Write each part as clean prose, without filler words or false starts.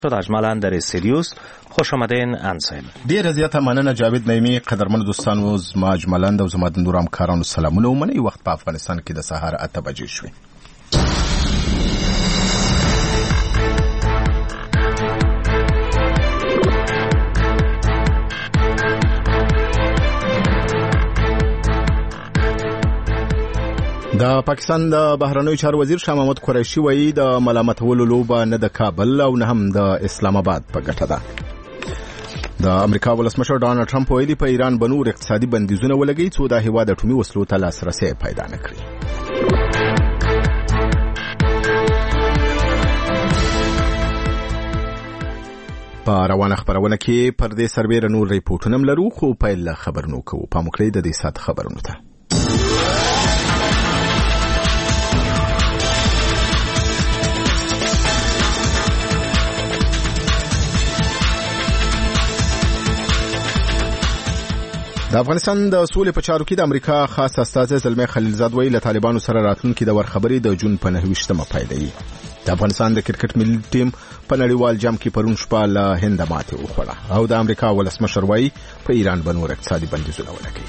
شد اجمالا در استودیوس خوش آمدین انسان. ډیر زیاته مننه جاوید نعیمی. قدرمن دوستانو زما اجمالا د زما د نور همکارانو سلامونه ومنئ. وخت په افغانستان کې د سهار 8 بجې شوې. د پاکستان د بهرنیو چارو وزیر شاه محمود قریشي وایي د ملامتولو لوبه نه د کابل او نه هم د اسلام آباد په ګټه ده. د امریکا ولسمشر ډانلډ ټرمپ ویلي په ایران به نور اقتصادي بندیزونه ولګوي څو د هیواد اټومي وسلو ته لاسرسی پیدا نه کړي. په روانه خبرونه کې پر دې سربېره نور ریپورټونه هم لرو، خو پیل خبرونو کوو. پام وکړئ د دې ساعت خبرونو ته. د افغانستان د سولې په چارو کې د امریکا خاص استازی زلمي خلیلزاد ویلي له طالبانو سره راتلونکي د ورخبري د جون په 29مه پیلوي. د افغانستان د کرکټ ملي ټیم په نړیوال جام کې پرون شپه له هند ماتې وخوړه او د امریکا ولسمشر وایي په ایران به نور اقتصادي بندیزونه ولګوي.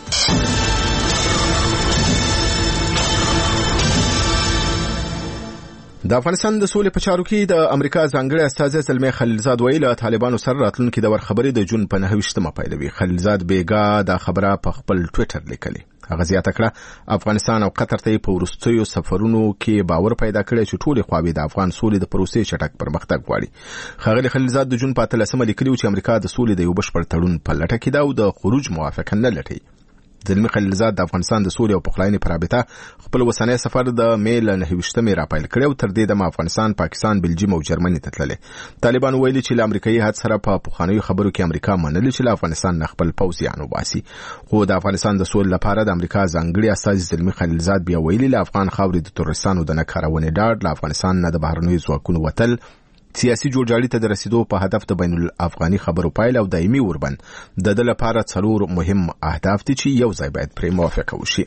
د افغانستان د سولې په چارو کې د امریکا ځانګړي استازی زلمي خلیلزاد ویلي له طالبانو سره راتلونکي د ورخبري د جون په 29مه پیلوي. خلیلزاد بیګا د خبره په خپل ټوئیټر لیکلي. هغه زیاته کړه افغانستان او قطر ته په وروستیو سفرونو کې باور پیدا کړی چې ټولې خواوې د افغان سولې د پروسې چټک پرمختګ غواړي. ښاغلي خلیلزاد د جون په 13مه لیکلي چې امریکا د سولې د یو بشپړ تړون په لټه کې ده او د خروج موافقه نه لټوي. زلمي خلیلزاد د افغانستان د سولې او پخلاینې په رابطه خپل وسنۍ سفر د مې له 29مې راپیل کړی او تر دې دمه افغانستان، پاکستان، بلجیم او جرمني ته تللی. طالبان ویلي چې له امریکایي هڅ سره په پخوانیو خبرو کې امریکا منلي چې له افغانستان نه خپل پوځیان وباسي. خو د افغانستان د سولې لپاره د امریکا ځانګړي استازي زلمي خلیلزاد بیا ویلي له افغان خاورې د تروریستانو د نه کارونې ډاډ، له افغانستان نه د بهرنیو ځواکونو وتل، سیاسي جوړجاړي ته د رسیدو په هدف د بین الافغاني خبرو پایله او دایمي اوربند د د لپاره څلور مهم اهداف دي چې یو ځای باید پرې موافقه وشي.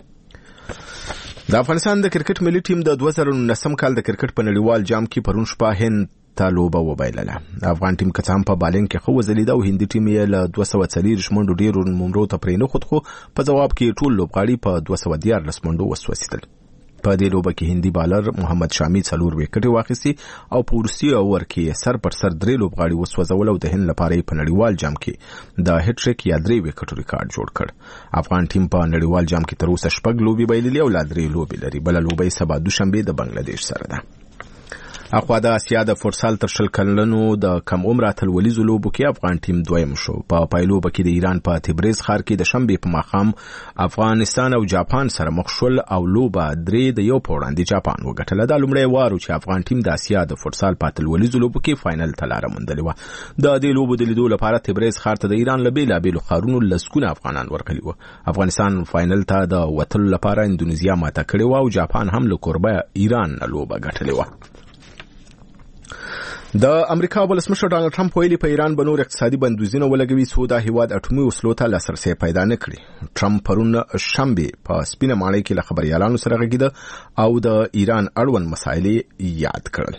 د افغانستان د کرکټ ملي ټیم د 2019 کال د کرکټ په نړیوال جام کې پرون شپه هند ته لوبه وبایلله. د افغان ټیم که څه هم په بالینګ کې ښه وځلېده او هندي ټیم یې له 240 منډو ډېرو نمرو ته پرې نه ښود، خو په ځواب کې ټول لوبغاړي په 214 منډو وسوځېدل. په دې لوبه کې هندي بالر محمد شامي 4 وکټې واخیستې او په وروستي اوور کې سر پر سر 3 لوبغاړي وسوځول او د هند لپاره په نړیوال جام کې د هټ ټریک یا 3 وکټو ریکارډ جوړ کړ. افغان ټیم په نړیوال جام کې تر اوسه 6 لوبې بایللې او لا 3 لوبې لري. بل لوبه یې سبا دوشنبه د بنگلاديش سره ده. اخوا د اسیا د فوتسال تر 10 کلنو د کم عمر اتلولیزو لوبو کې افغان ټیم دویم شو. په پایلوبه کې د ایران په تبریز ښار کې د شنبه په ماښام افغانستان او جاپان سره مخ شول او لوبه 3 د 1 په وړاندې جاپان وګټله. دا لومړی وار چې افغان ټیم د اسیا د فوتسال په اتلولیزو لوبو کې فائنل ته لاره موندلې و. د دې لوبو د لیدو لپاره تبریز ښار ته د ایران له بیلابیلو ښارونو لسګونه افغانان ورغلي و. افغانستان فائنل ته د وتلو لپاره اندونیزیا ماته کړې و او جاپان هم له کوربه ایران لوبه ګټلې و. د امریکا ولسمشر ډانلډ ټرمپ ویلي په ایران به نور اقتصادي بندیزونه ولګوي څو د هیواد اټومي وسلو ته لاسرسی پیدا نه کړي. ټرمپ پرون شنبه په سپینه ماڼۍ کې له خبريالانو سره غږیده او د ایران اړوند مسایل یاد کړل.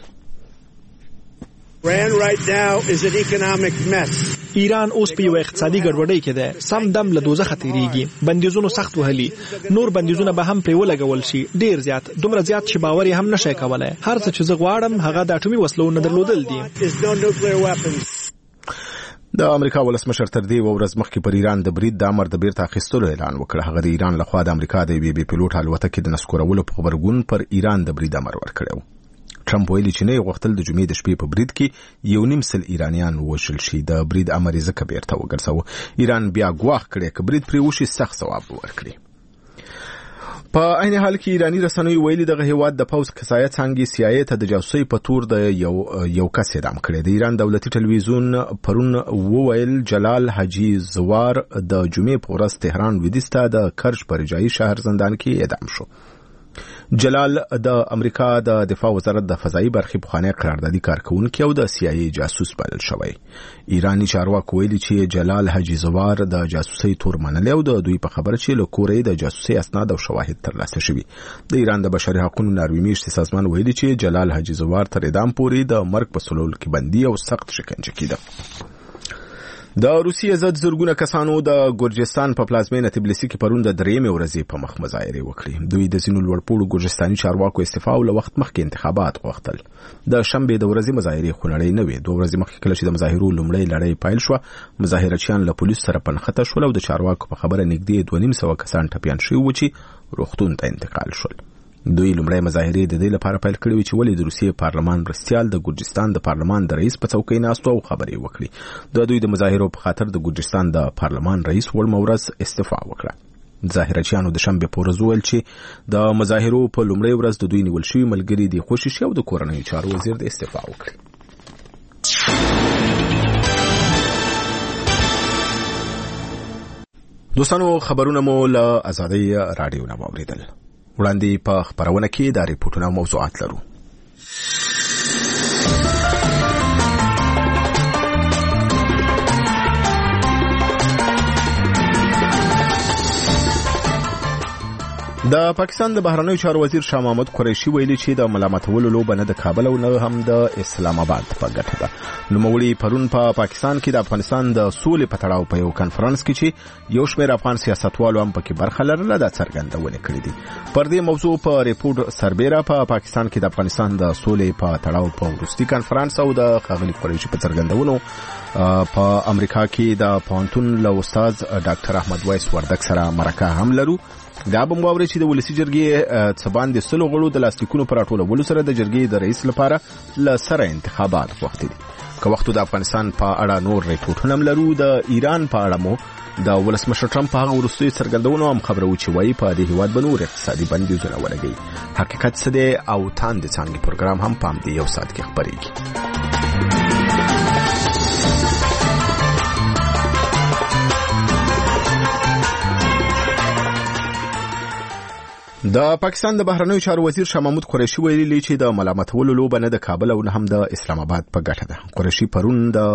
ایران اوس په یو اقتصادي ګډوډۍ کې ده، سم دم له دوزخه تیریږي. بندیزونو سخت وهلي، نور بندیزونه به هم پرې ولګول شي، ډیر زیات، دومره زیات چې باور یې هم نشي کولای. هر څه چې زه غواړم هغه د اټومي وسلو نه درلودل دي. د امریکا ولسمشر تر دې ورځ مخکې پر ایران د برید د امر د بیرته اخیستلو اعلان وکړ. هغه د ایران لخوا د امریکا د بي پیلوټ الوتکې د نسکورولو په خبرګون پر ایران د برید امر ورکړو. ټرمپ ویلي چې نه غوښتل د جمعې د شپې په برید کې 1.5 ایرانیان وژل شي. د برید امر یې ځکه بیرته وګرځاوه. ایران بیا ګواښ کړی چې برید پرې وشي سخت ځواب ورکړي. په عین حال کې ایرانی رسنیو ویلي دغه هیواد د پوز قضایه څنګه CIA ته د جاسوسي په تور د یو کس اعدام کړی. د ایران دولتي ټلویزیون پرون وویل جلال حاجی زوار د جمعې په ورځ تهران لویدیځ ته د کرج پر جایي شهر زندان کې اعدام شو. جلال د امریکا د دفاع وزارت د فضائي برخې پخوانی قراردادي کارکونکي او د CIA جاسوس بلل شوی. ایرانی چارواکو ویلي چې جلال حاجی زوار د جاسوسي تور منل او د دوی په خبره چې له کورې د جاسوسي اسناد او شواهد ترلاسه شوي. د ایران د بشري حقوقو ناروی میشتي سازمان ویلي چې جلال حاجی زوار تر اعدام پورې د مرګ په سلول کې بندي او سخت شکنجه کیده. د روسیې ضد زرګونه کسانو د ګورجستان په پلازمینه تبلیسي کې پرون د درېمې ورځې په مخ مظاهرې وکړې. دوی د ځینو لوړپوړو ګورجستاني چارواکو استعفا او له وخت مخکې انتخابات غوښتل. د شنبې د ورځې مظاهرې خونړۍ نه وې. 2 ورځې مخکې کله چې د مظاهرو لومړۍ لړۍ پیل شوه، مظاهرچیان له پولیسو سره پنخته شول او د چارواکو په خبره نږدې 250 کسان ټپیان شوي وو چې روغتون ته انتقال شول. دوی لومړی مظاهرې د دې لپاره پیل کړې چې ولې د روسیې پارلمان مرستیال د ګورجستان د پارلمان د رئیس په څوکۍ ناست او خبرې وکړي. د دوی د مظاهرو په خاطر د ګورجستان د پارلمان رئیس وړمه ورځ استعفا وکړه. ظاهرچیانو د شنبې په ورځ ویل چې د مظاهرو په لومړۍ ورځ د دوی نیول شوي ملګري د خوشي شي او د کورنۍ چارو وزیر د استعفا وکړي. دوستانو خبرونه مو له آزادۍ رادیو نه واوریدل. وړاندې په خبرونه کې د ریپورتونو موضوعات لرو. د پاکستان د بهرنیو چارو وزیر شاه محمود قریشي ویلي چې د ملامتولو لوبه نه د کابل او نه هم د اسلام آباد په ګټه ده. نوموړي پرون په پاکستان کې د افغانستان د سولې په تړاو په یو کانفرنس کې چې یو شمېر افغان سیاستوالو هم پکې برخه لرله د څرګندونې کړې دي. پر دې موضوع په ریپورت سربېره په پاکستان کې د افغانستان د سولې په تړاو په وروستي کانفرنس او د ښاغلي قریشي په څرګندونو په امریکا کې د پوهنتون له استاد ډاکټر احمد وایس وردک سره مرکه هم لرو. دا به مو اوري چې د ولسی جرګې څبان د سلو غړو د لاستیکونو پر راټولولو سره د جرګې د رئیس لپاره لسره انتخابات وخت دي. که وختو د افغانستان په اړه نور ریپورتونه لرو. د ایران په اړه مو د ولسمشر ټرمپ هغه وروستي څرګندونه هم خبرو چې وایي په دې هیواد بنور اقتصادي بندیزونه ولګي. حقیقت څه دی او تاند څنګه پروګرام هم پام دی یو ساعت کې خبرېږي. د پاکستان د بهرنیو چارو وزیر شاه محمود قریشي ویلي چې د ملامتولو لوبه نه د کابل او نه هم د اسلام آباد په ګټه ده. قریشي پرون د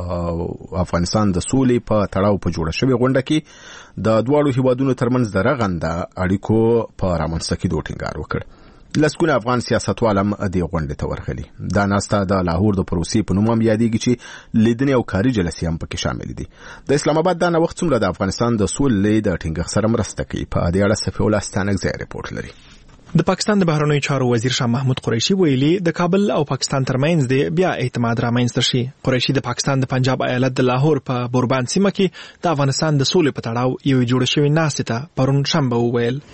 افغانستان د سولې په تړاو په جوړه شوې غونډه کې د دواړو هیوادونو ترمنځ د رغنده اړیکو په رامنځته کېدو ټینګار وکړ. لسګونه افغان سیاستوال هم دې غونډې ته ورغلي. دا ناسته د لاهور د پروسې په نوم هم یادېږي چې لیدنې او کاري جلسې هم پکې شامل دي. د اسلام آباد دا نوښت څومره د افغانستان د سولې د ټینګښت سره مرسته کوي؟ په دې اړه صفي الله ستانکزی ریپورت لري. د پاکستان د بهرنیو چارو وزیر شاه محمود قریشي ویلي د کابل او پاکستان ترمنځ د بیا اعتماد رامنځته شي. قریشي د پاکستان د پنجاب ایالت د لاهور په بوربان سیمه کې د افغانستان د سولې په تړاو یو جوړ شوی ناسته ته پرون شنبه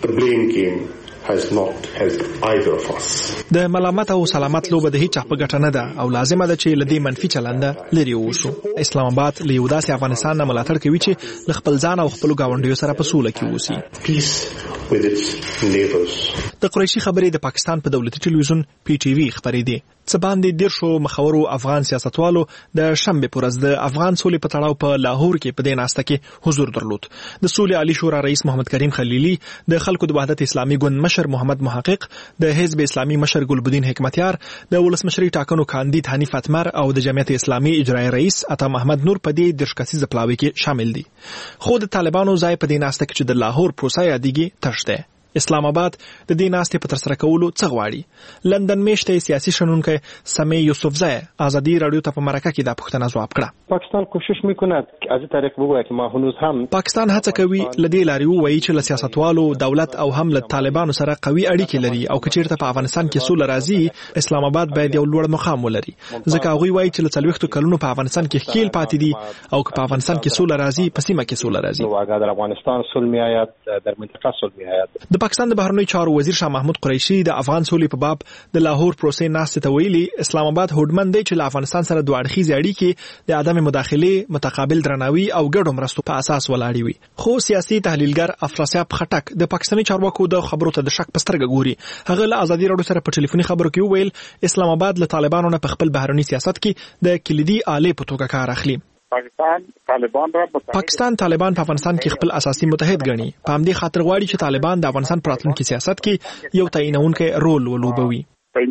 وویل has not helped either of us. د ملامت او سلامت لوبه د هیڅ په ګټه نه ده او لازمه ده چې لدی منفي چلنده لري وشو. اسلام آباد له یو داسې افغانستان نه ملاتړ کوي چې خپل ځان او خپل ګاونډیو سره په سوله کې اوسي. Peace with its neighbors. د قریشي خبرې د پاکستان په دولتي ټلویزیون PTV خبرې دي. څه باندې ډیر شو مخورو افغان سیاستوالو د شنبه پر ورځ د افغان سولې په تړاو په لاهور کې په دې ناسته کې حضور درلود. د سولې عالی شورا رئیس محمد کریم خلیلی، د خلکو د وحدت اسلامي ګوند مشر محمد محقق، د حزب اسلامي مشر ګلبدین حکمتیار، د ولسمشری ټاکنو کاندید حنیف اتمر او د جمعیت اسلامي اجرایی رئیس عطا محمد نور په دې درشکسي پلاوي کې شامل دي. خو د طالبانو ځای په دې ناسته کې چې د لاهور پروسه یادېږي تشته. اسلام آباد د دې ناستې په ترسره کولو څه غواړي؟ لندن میشته سیاسي شنونکی سمی یوسفزی آزادی رادیو ته په مرکه کې دا پوښتنه ځواب کړه. پاکستان کوشش میکند از طریق بگوید که ما هنوز هم پاکستان هڅه کوي لدې لاري وایي چې له سیاستوالو دولت او هم له طالبانو سره قوي اړیکې لري او کچیرته په افغانستان کې سوله راځي اسلام آباد باید یو لوړ مقام ولري. ځکه هغه وایي چې له 40 کلونو په افغانستان کې خېل پاتې دي او که په افغانستان کې سوله راځي په سیمه کې سوله راځي. اگر در افغانستان صلح میآید در منطقه صلح میآید. د پاکستان د بهرنیو چارو وزیر شاه محمود قریشي د افغان سولې په باب د لاهور پروسې ناسته ته ویلي اسلام آباد هوډمن دی چې له افغانستان سره دوه اړخیزې اړیکې د عدم مداخله متقابل درناوي او ګډو مرستو په اساس ولاړې وي. خو سیاسي تحلیلګر افراسیاب خټک د پاکستاني چارواکو د خبرو ته د شک په سترګه ګوري. هغه له آزادي رادیو سره په ټلیفوني خبرو کې ویل اسلام آباد له طالبانو نه په خپل بهرني سیاست کې د کلیدي آلې په توګه کار اخلي. پاکستان طالبان په افغانستان کې خپل اساسي متحد ګڼي. په همدې خاطر غواړي چې طالبان د افغانستان په راتلونکي سیاست کې یو تعینونکی رول ولوبوي.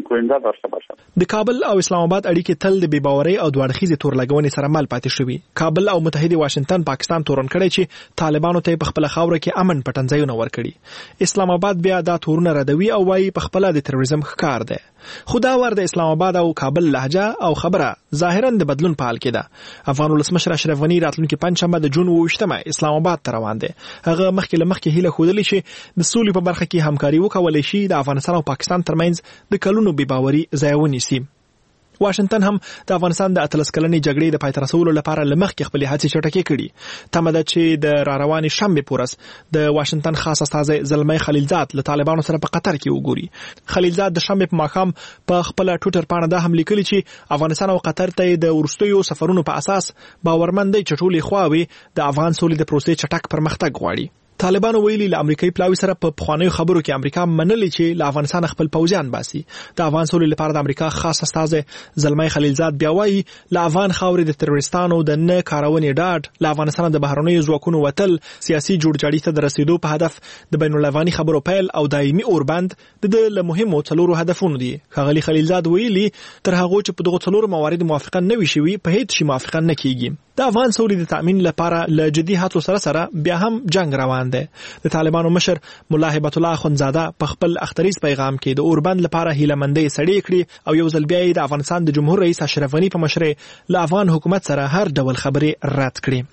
د کابل او اسلام آباد اړیکې تل د بېباورۍ او دوړخیزې تورلګونې سره مل پاتې شوي. کابل او متحده واشنگټن پاکستان تورن کړی چې طالبانو ته په خپل خاوره کې امن پټنځایونه ورکړي. اسلام آباد بیا دا تورونه ردوي او وايي په خپل د تروریزم ښکار دی. خدا ور د اسلام آباد او کابل لهجه او خبره ظاهرا د بدلون په حال کې ده. افغان ولسمشر اشرف غنی راتلونکي پنځشنبه د جون 28 اسلام آباد ته روان دی. هغه مخکې هیله خوده شي د سولې په برخه کې همکاري وکولای شي د افغانستان او پاکستان ترمنځ د کلونو بېباوري ځای ونیسي. واشنگټن هم د افغانستان د 13 کلنې جګړې د پای ته رسولو لپاره لمخکې خپل هڅې چټکې کړي. تمه ده چې د راروانې شنبې پورس د واشنگټن خاص استازی زلمی خلیلزاد له طالبانو سره په قطر کې وګوري. خلیلزاد د شنبې په ماښام په خپل ټویټر باندې دا هم لیکلي چې افغانستان او قطر ته د ورستیو سفرونو په اساس باورمن دي چې ټولې خواوې د افغان سولې د پروسې چټک پرمختګ غواړي. طالبانو ویلي له امریکایي پلاوي سره په پخوانیو خبرو کې امریکا منلي چې له افغانستان خپل پوځیان باسي. د افغان سولې لپاره د امریکا خاص استازی زلمی خلیلزاد بیا وایي له افغان خاورې د تروریستانو د نه کارونې ډاډ، له افغانستان د بهرنیو ځواکونو وتل، سیاسي جوړجاړي ته د رسیدو په هدف د بین الافغاني خبرو پیل او دایمي اوربند د له مهمو څلورو هدفونو دي. ښاغلي خلیلزاد ویلي تر هغه چې په دغه څلورو موارد موافقه نه وي شوي په هیڅ شي موافقه نه کیږي. د افغان سولې د تامین لپاره له جدي هڅو سره بیا هم جنگ روان دی. د طالبانو مشر مولا هبت الله اخوندزاده په خپل اختریز پیغام کې د اوربند لپاره هیلهمندۍ سړې کړي او یو ځل بیا د افغانستان د جمهور رئیس اشرف غنی په مشرۍ له افغان حکومت سره هر ډول خبرې رد کړي.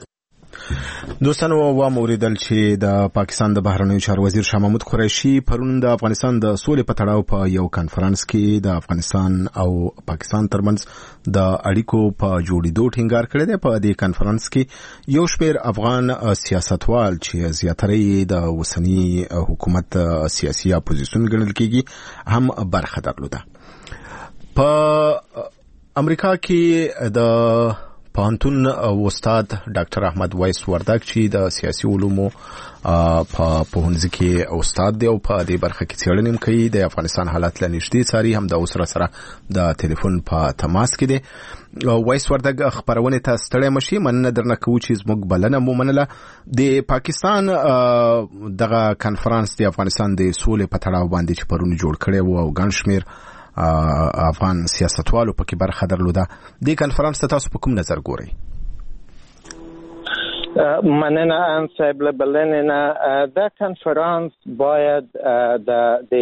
دوستانو واوریدل چې د پاکستان د بهرنیو چارو وزیر شاه محمود قریشي پرون د افغانستان د سولې په تړاو په یو کانفرنس کې د افغانستان او پاکستان ترمنځ د اړیکو په جوړېدو ټینګار کړی دی. په دې کانفرنس کې یو شمېر افغان سیاستوال چې زیاتره د اوسني حکومت سیاسي اپوزیسیون ګڼل کېږي هم برخه درلوده. په امریکا کې د پوهنتون استاد ډاکټر احمد وایس وردک چې د سیاسي علومو په پوهنځي کې استاد دی او په دې برخه کې څېړنې کوي، د افغانستان حالات له نږدې څاري، هم د اوسره سره د ټلیفون په تماس کې دی. وایس وردک خبرونه ته ستړی مشي مننه درنه کوو چې زموږ بلنه مو منله. د پاکستان دغه کانفرنس د افغانستان د سولې په تړاو باندې چې پرون جوړ کړی و او ګڼ شمېر افغان سیاستوالو پکې برخه درلوده. د کانفرنس ته تاسو په کوم نظر ګورئ؟ مننه ان صاحب له بلنه. دا کانفرنس باید د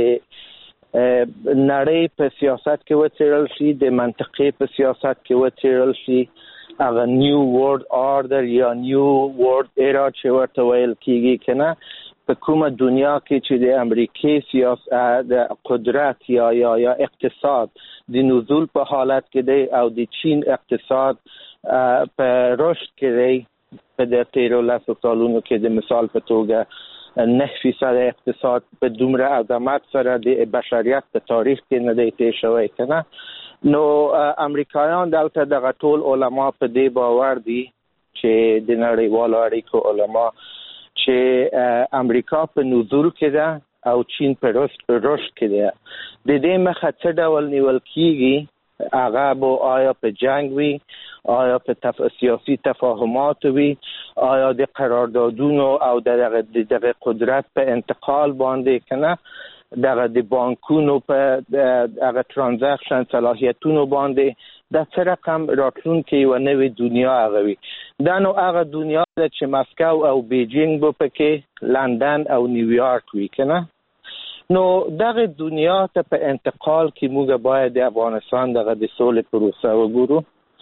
نړۍ په سیاست کې وڅېړل شي، د منطقې په سیاست کې وڅېړل شي. هغه نیو ورلد آردر یا نیو ورلد ایرا چې ورته ویل کېږي که نه، په کومه دنیا کې چې د امریکای سیاست د قدرت یا اقتصاد د نزول په حالت کې دی او د چین اقتصاد په رشد کې دی. په د 13 سالونو کې د مثال په توګه 9% اقتصاد په دومره عظمت سره د بشریت په تاریخ کې نه دی تیر شوی که نه. نو امریکایان دلته دغه ټول علما په دې باور دي چې د نړیوالو اړیکو علما چې امریکا په نزول کې ده او چین په رشد کې ده. د دې مخه څه ډول نیول کیږي؟ هغه به آیا په جنگ وي، آیا په سیاسي تفاهمات وي، آیا د قراردادونو او دغه قدرت په انتقال باندې که نه، دغه د بانکونو په هغه ترانزاکشن صلاحیتونو باندې د څه رقم راتلونکي و نوې دنیا هغه وي. دا نو هغه دنیا ده چې مسکو او بیجینګ به پکې، لندن او نیویارک وي که نه. نو دغه دنیا ته په انتقال کې موږ باید د افغانستان دغه د سولې پروسه وګورو.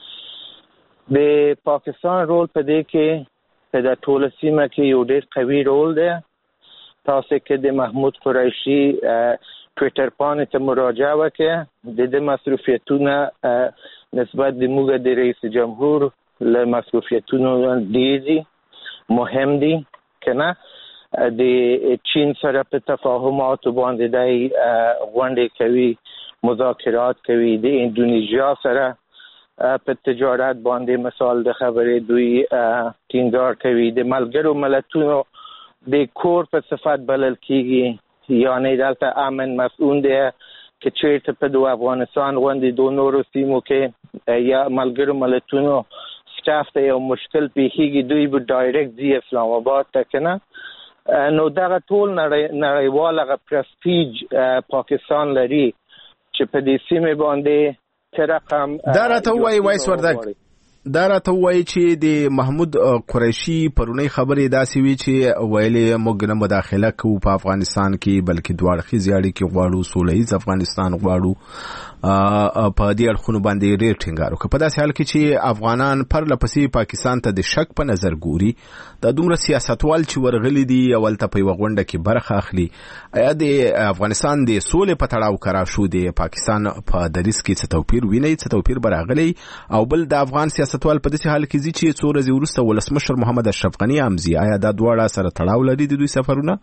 د پاکستان رول په دې کې په د ټوله سیمه کې یو ډېر قوي رول دی. تاسو کې د محمود قریشي ټویټر باندې ته مراجعه وکړه، د مصروفیتونه نسبت د موږ د رئیس جمهور له مصروفیتونو ډېر دي، مهم دي که نه. د چین سره په تفاهماتو باندې دی غونډې کوي، مذاکرات کوي. د اندونیزیا سره په تجارت باندې مثال د خبرې دوی ټینګار کوي. د ملګرو ملتونو د کور په صفت بلل کېږي، یعنی دلته امن مسئول دی که چیرته په افغانستان غوندې دو نورو سیمو کې یا ملګرو ملتونو هفته هفته یو مشکل پیښیږي دوی به ډایرکټ ځي اسلام آباد ته کنه نو دغه ټول نړیوال هغه پرستیج پاکستان لري چې په دې سیمه باندې څه رقم دا راته وایي وایس وردګ دا راته وایي چې د محمود قریشي پرونی خبرې داسې وی چې ویلې موږ نه مداخله کوو په افغانستان کې بلکې دوه اړخیزې اړیکې غواړو سوله ییز افغانستان غواړو په دې اړخونو باندې ډېر ټینګار وکړ په داسې حال کې چې افغانان پرله پسې پاکستان ته د شک په نظر ګوري دا دومره سیاستوال چې ورغلي دي اولته په یوه غونډه کې برخه اخلي آیا د افغانستان د سولې په تړاو کرا شو د پاکستان په دریځ کې څه توپیر وینئ څه توپیر به راغلی او بل د افغان سیاستوال په داسې حال کې ځي چې څو ورځې وروسته ولسمشر محمد اشرف غني هم ځي آیا دا دواړه سره تړاو لري د دوی سفرونه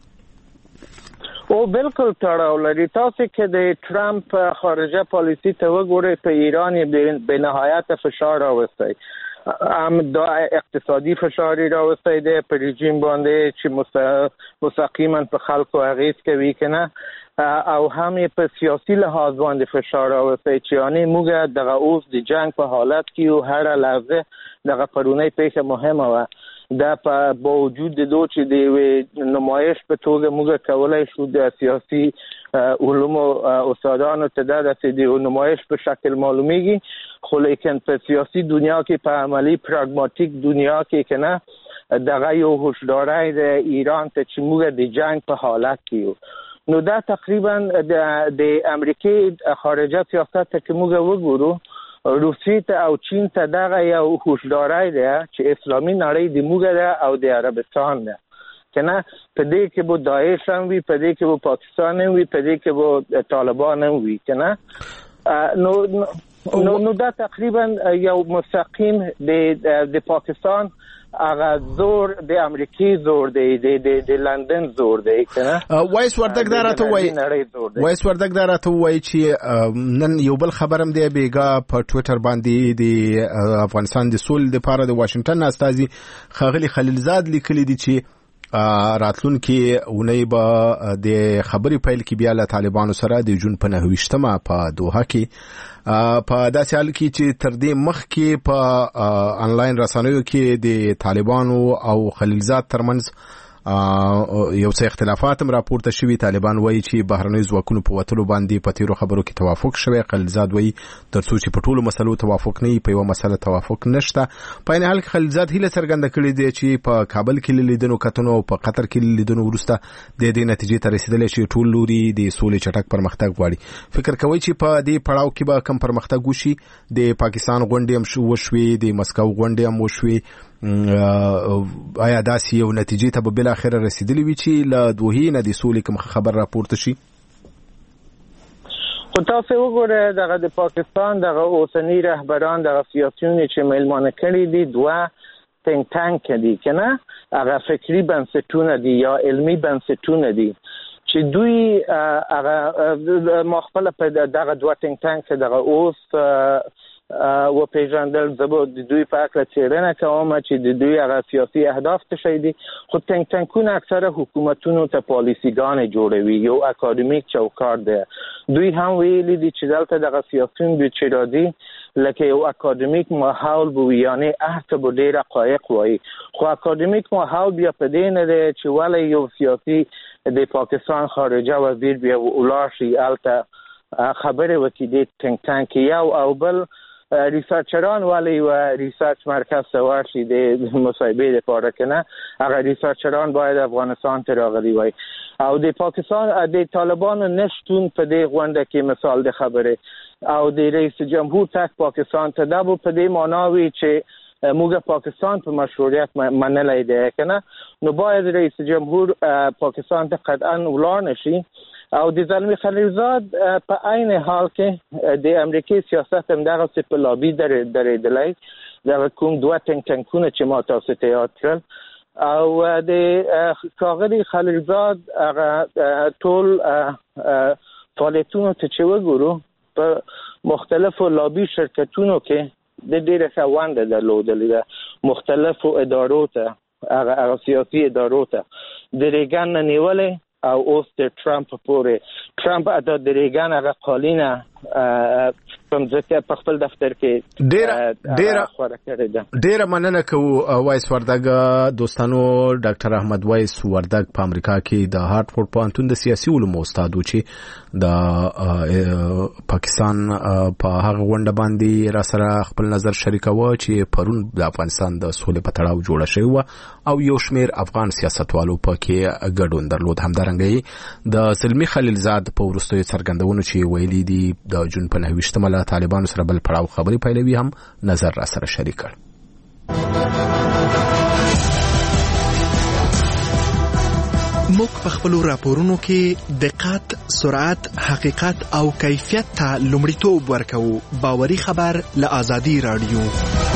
او بالکل تړاو لري تاسو کې د ټرمپ خارجه پالیسی ته وګورئ په ایران به نهایت فشار راوستی هم دا اقتصادي فشار راوستی دی په رژیم باندې چې مستقیما په خلکو اغیز کوي کنه او هم په سیاسي لحاظ باندې فشار راوستی چې یعنی موږ دغه اوس د جنگ په حالت کې او هر لحظه دغه پرونی پیښه مهمه و دا په باوجود د دوه چې د نمایش په توګه موږ کولای شو د سیاسي علوم او استادانو ته د نمایش په شکل معلومیږي خو لیکن په سیاسي دنیا کې په عملی پراګماتیک دنیا کې کنه دغه یو هوښیارۍ د ایران ته چې موږ د جنگ په حالت کې نو دا تقریبا د امریکای خارجه سیاست کې موږ وګورو روسیې ته او چین ته دغه یو هوښیارۍ ده چې اسلامي نړۍ د موږ ده او د عربستان ده کنه په دې کې به داعش هم وي په دې کې به پاکستان هم وي په دې کې به طالبان هم وي کنه نو دا تقریبا یو مستقیم د پاکستان هغه زور د امریکای زور دی د لندن زور دی کنه وایس وردګ دا راته وایي چې نن یو بل خبرم دی بیګا په ټوئیټر باندې د افغانستان د سولې لپاره د واشنگټن استازي خاغلی خلیلزاد لیکلي دي چې راتلونکي اونۍ به د خبرې پیل کې بیا له طالبانو سره د جون په 9 په دوحه کې په داسې حال کې چې تر دې مخکې په انلاین رسنیو کې د طالبانو او خلیلزاد ترمنځ یو څه اختلافات هم راپورته شوي طالبان وایي چې بهرنۍ ځواکونو په وتلو باندې په تیرو خبرو کې توافق شوی خلیلزاد وایي ترڅو چې په ټولو مسلو توافق نه وي په یوه مسله توافق نشته په عین حال کې خلیلزاد هیله څرګنده کړې دی چې په کابل کې لیدنو کتنو او په قطر کې لیدنو وروسته د دې نتیجې ته رسیدلی چې ټول لوري د سولې چټک پرمختګ غواړي فکر کوئ چې په دې پړاو کې به کم پرمختګ وشي د پاکستان غونډې هم وشوي د مسکو غونډې هم وشوي آیا داسې یو نتیجې ته به بالاخره رسیدلی وي چې له دوحې نه د سولې کوم خبر راپورته شي خو تاسو وګورئ دغه د پاکستان دغه اوسنی رهبران دغه سیاسيون چې میلمانه کړي دي دوه تنک تانک دي کنه هغه فکری بنسټونه دي یا علمی بنسټونه دي چې دوی هغه مخبل په دغه دوه تنک تانک دغه اوس و پیژندل زبو د دوی په اړه څېړنه کوم چې د دوی هغه سیاسي اهداف څه شي دي خو تنکونه اکثره حکومتونو ته پالیسیګانې جوړوي یو اکاډمیک چوکاټ دی دوی هم ویلي دي چې دلته دغه سیاسيون به چې راځي لکه یو اکاډمیک ماحول به یعنی اهته به ډېر حقایق وایي خو اکاډمیک ماحول بیا په دې نه دی چې ولې یو سیاسي د پاکستان خارجه وزیر بیا ولاړ شي هلته خبرې وکړي د تنک تانک یو او بل ریسرچران ولی و ریسرچ مرکز سوار شي د مصاحبه لپاره کنه هغه ریسرچران باید افغانستان ته راغلي وای او د پاکستان د طالبانو نشټون په دې غونډه کې مثال د خبره او د رئیس جمهور تک پاکستان ته دا په دې معنی وی چې موږ پاکستان په مشروعیت منلای دی کنه نو باید رئیس جمهور پاکستان ته قطعا ولاړ نشي او د زلمی خلیلزاد په عین حال کې د امریکای سیاست هم دغه څه په لابي درېدلی دغه کوم دوه تنکونه چې ما تاسو ته یاد کړل او د ښاغلي خلیلزاد هغه ټول فعالیتونو ته چې وګورو په مختلفو لابي شرکتونو کې د ډېره ښه ونډه درلودلې ده مختلفو ادارو ته هغه سیاسي ادارو ته د ریګن نه نیولې او اوس د ټرمپ پورې ټرمپ د ریګن هغه قالینه ځکه په خپل دفتر کې ډېر مننه کوو وایس وردګ دوستانو. ډاکټر احمد وایس وردګ په امریکا کې د هارټفورد پوهنتون د سیاسي علومو استاد و چې د پاکستان په هغه غونډه باندې را سره خپل نظر شریکاوه چې پرون د افغانستان د سولې په تړاو جوړه شوې و او یو شمېر افغان سیاستوالو پکې ګډون درلود. همدارنګه د زلمی خلیلزاد په وروستیو څرګندونو چې ویلي دي د جون په 29 له طالبانو سره بل پړاو خبري پیلوي هم نظر را سره شریک کړ. موږ په خپل راپورونو کې دقت، سرعت، حقیقت او کیفیت ته لومړیتوب ورکوو. باوري خبر له آزادي رادیو.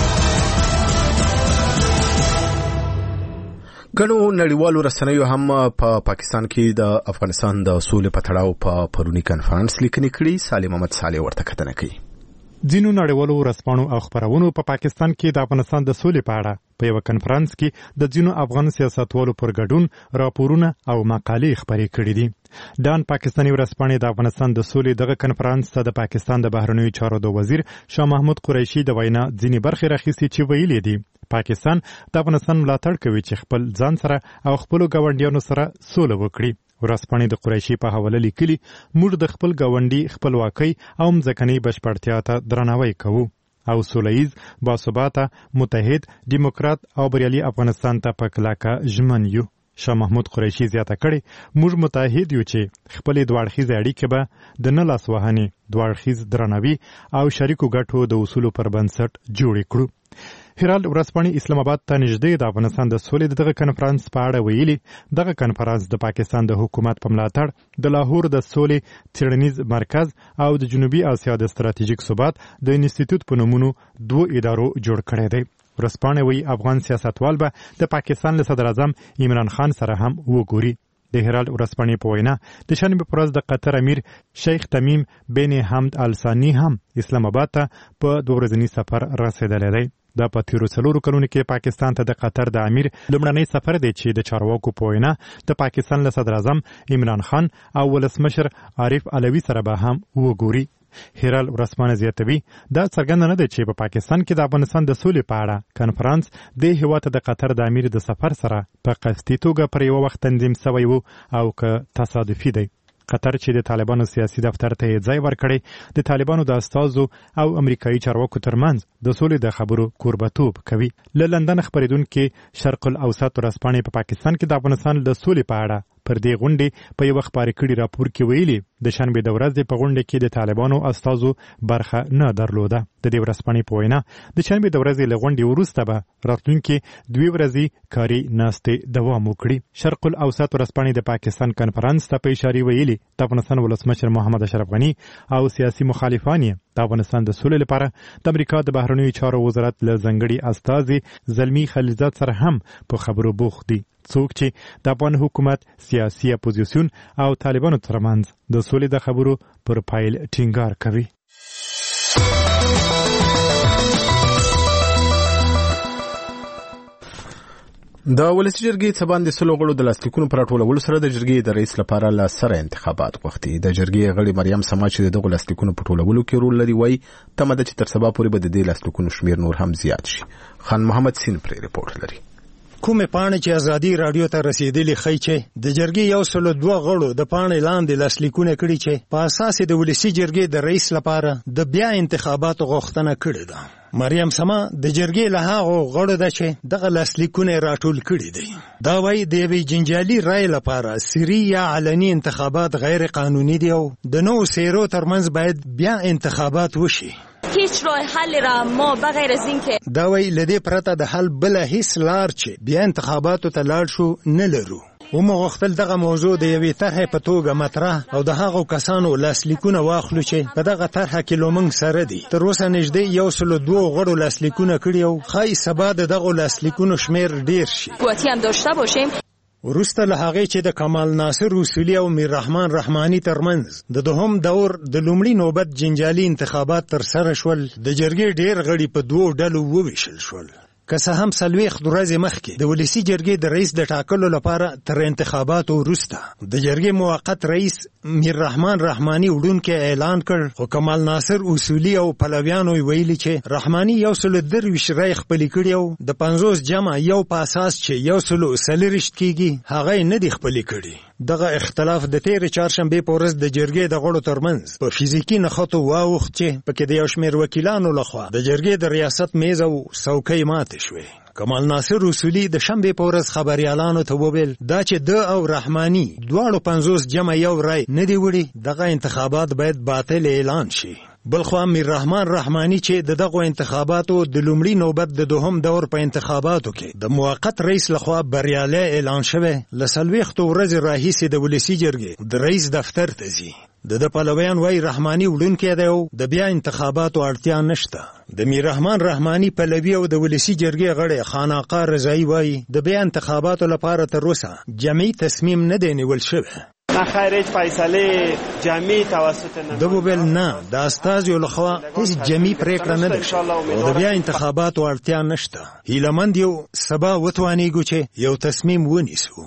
ګڼو نړیوالو رسنیو هم په پاکستان کې د افغانستان د سولې په تړاو په پرونی کنفرانس لیکنې کړي. سالم محمد صالح ورته کتنه کوي. ځینو نړیوالو ورځپاڼو او خبرونو په پاکستان کې د افغانستان د سولې په اړه په یو کنفرانس کې د ځینو افغان سیاستوالو پر ګډون راپورونه او مقالې خبرې کړې دي. دان پاکستاني ورځپاڼې د افغانستان د سولې دغه کنفرانس ته د پاکستان د بهرنیو چارو د وزیر شاه محمود قریشي د وینا ځینې برخې راخیستې چې ویلي دي پاکستان د افغانستان ملاتړ کوي چې خپل ځان سره او خپل ګاونډیانو سره سوله وکړي. ورځپاڼې د قریشي په حواله لیکلي موږ د خپل ګاونډي خپلواکۍ او ځمکنۍ بشپړتیا ته درناوی کوو او سولهییز، باثباته، متحد، دیموکرات او بریالي افغانستان ته په کلکه ژمن یو. شاه محمود قریشي زیاته کړې موږ متحد یو چې خپل دوړخیز اړیکې به د نه لاس وهنې، دوړخیز درناوي او شریکو ګټو د اصولو پر بنسټ جوړ کړو. هرالد ورځپاڼې اسلام آباد ته نږدې د افغانستان د سولې دغه کنفرانس په اړه ویلي دغه کنفرانس د پاکستان د حکومت په ملاتړ د لاهور د سولې څېړنیز مرکز او د جنوبي اسیا د ستراتیژیک ثبات د انسټیټیوټ په نومونو دوه ادارو جوړ کړی دی. ورځپاڼې وایي افغان سیاستوال به د پاکستان له صدر اعظم عمران خان سره هم وګوري. د هرالد ورځپاڼې په وینا د شنبې په ورځ د قطر امیر شیخ تمیم بن حمد الثانی هم اسلام آباد ته په 2 ورځني سفر رسیدلی دی. دا په تیرو 4 کلونو کې پاکستان ته د قطر د امیر لومړنی سفر دی چې د چارواکو په وینا د پاکستان له صدر اعظم عمران خان او ولسمشر عارف علوي سره به هم وګوري. هرالد ورځپاڼه زیاتوي دا څرګنده نه ده چې په پاکستان کې د افغانستان د سولې په اړه کنفرانس د هیواد د قطر د امیر د سفر سره په قصدي توګه پر یو وخت تنظیم شوی وو او که تصادفي دی. قطر چې د طالبانو سیاسي دفتر ته ځای ورکړی د طالبانو د استازو او امریکایي چارواکو ترمنځ د سولې د خبرو کوربتوب کوي. له لندن خبرېدونکي شرق الاوسط ورځپاڼې په پاکستان کې د افغانستان د سولې په اړه پر دې غونډې په یو خبري کړي راپور کې ویلي د شنبې د ورځې په غونډه کې د طالبانو استازو برخه نه درلوده. د دې ورځپاڼې په وینا د شنبې د ورځې له غونډې وروسته به راتلونکي 2 ورځې کاري ناستې دوام وکړي. شرق الاوسط ورځپاڼې د پاکستان کنفرانس ته په اشاره ویلي د افغانستان ولسمشر محمد اشرف غني او سیاسي مخالفان د افغانستان د سولې لپاره د امریکا د بهرنیو چارو وزارت له ځنګړي استازي زلمی خلیلزاد سره هم په خبرو بوخت دي. څوک چې د افغان حکومت سیاسي اپوزیسیون او طالبانو ترمنځ د سولې د خبرو پر پایل ټینګار کوي. د ولسی جرګې څخه باندې سلو غړو د لاستیکونو پر ټولولو سره د جرګې د رئیس لپاره لا سره انتخابات غوښتي. د جرګې غړي مریم سما چې د لاستیکونو په ټولولو کې رول لري وایي تمه ده چې تر سبا پورې به د دې لاستیکونو شمیر نور هم زیات شي. خان محمد سین پر ریپورت لري. کومه پاڼه چې ازادي رادیو ته رسیدلې خی چې د جرګې 102 غړو د پاڼې لاندې لاسلیکونه کړي چې په اساس د ولسی جرګې د رئیس لپاره د بیا انتخاباتو غوښتنه کړې ده. مریم سما د جرګې له هغو غړو ده چې دغه لاسلیکونه راټول کړي دي. دا وایي د یوې جنجالي رای لپاره سری یا علني انتخابات غیر قانوني دي او د نوو څیرو ترمنځ باید بیا انتخابات وشي. هیچ راه حل را ما بغیر از این که دا وی لدی پرته د حل بل هیڅ لار چې بیا انتخاباتو ته لاړ شو نه لرو. ومغختل دغه موضوع د یوې طرحې په توګه مطرح او د هغو کسانو لاسلیکونه واخلو چې په دغه طرحه کې لومنګ سره دي. تر اوسه نږدې 102 غړو لاسلیکونه کړي او ښایي سبا د دغو لاسلیکونو شمیر ډیر شي. قوتی هم داشته باشیم. وروسته له هغې چې د کمال ناصر اصولي او میر رحمان رحماني ترمنځ د دوهم دور د لومړي نوبت جنجالي انتخابات تر سره شول، د جرګې ډیر غړي په 2 ډلو وویشل شول. که څه هم 40 ورځې مخکې د ولسی جرګې د رئیس د ټاکلو لپاره تر انتخاباتو وروسته د جرګې موقت رئیس میر رحمان رحماني وډونکو اعلان کړ، خو کمال ناصر اصولي او پلویانو ویلي چې رحماني 123 رای خپل کړي او د 50 جمع یو په اساس چې 140 کېږي هغه نه دی خپل کړي. دغه اختلاف د تیر چهارشنبه په ورځ د جرګې د غړو ترمنځ په فزیکی نښتو واوښت چې پکې د یو شمېر وکیلانو لخوا د جرګې د ریاست میز او څوکۍ ماتې شوې. کمال ناصر اصولي د شنبه په ورځ خبريالانو ته وویل دا چې د او رحماني دواړو 50 جمع یو رای نه دی وړي، دغه انتخابات باید باطل اعلان شي. بلخوا میر رحمان رحماني چې دغه انتخاباتو د لومړي نوبت د دوهم دور په انتخاباتو کې د موقت رئیس لخوا بریالي اعلان شوه، لسلويختو ورځې راهیسې د ولسی جرګې د رئیس دفتر ته ځي. د پلویان وای رحماني وډونکو دی او د بیا انتخاباتو اړتیا نشته. د میر رحمان رحماني پلوی او د ولسی جرګې غړي خاناقه رضایی وای د بیا انتخاباتو لپاره تر اوسه جمعي تصمیم نه دی نیول شوی. نه خیر هیڅ فیصله جمعي توسط د وبل نه د استازو لخوا هیڅ جمعي پریکړه نه ده او د بیا انتخاباتو اړتیا نشته. هیلمند یو سبا وتوانیږي چې یو تصمیم ونیسو.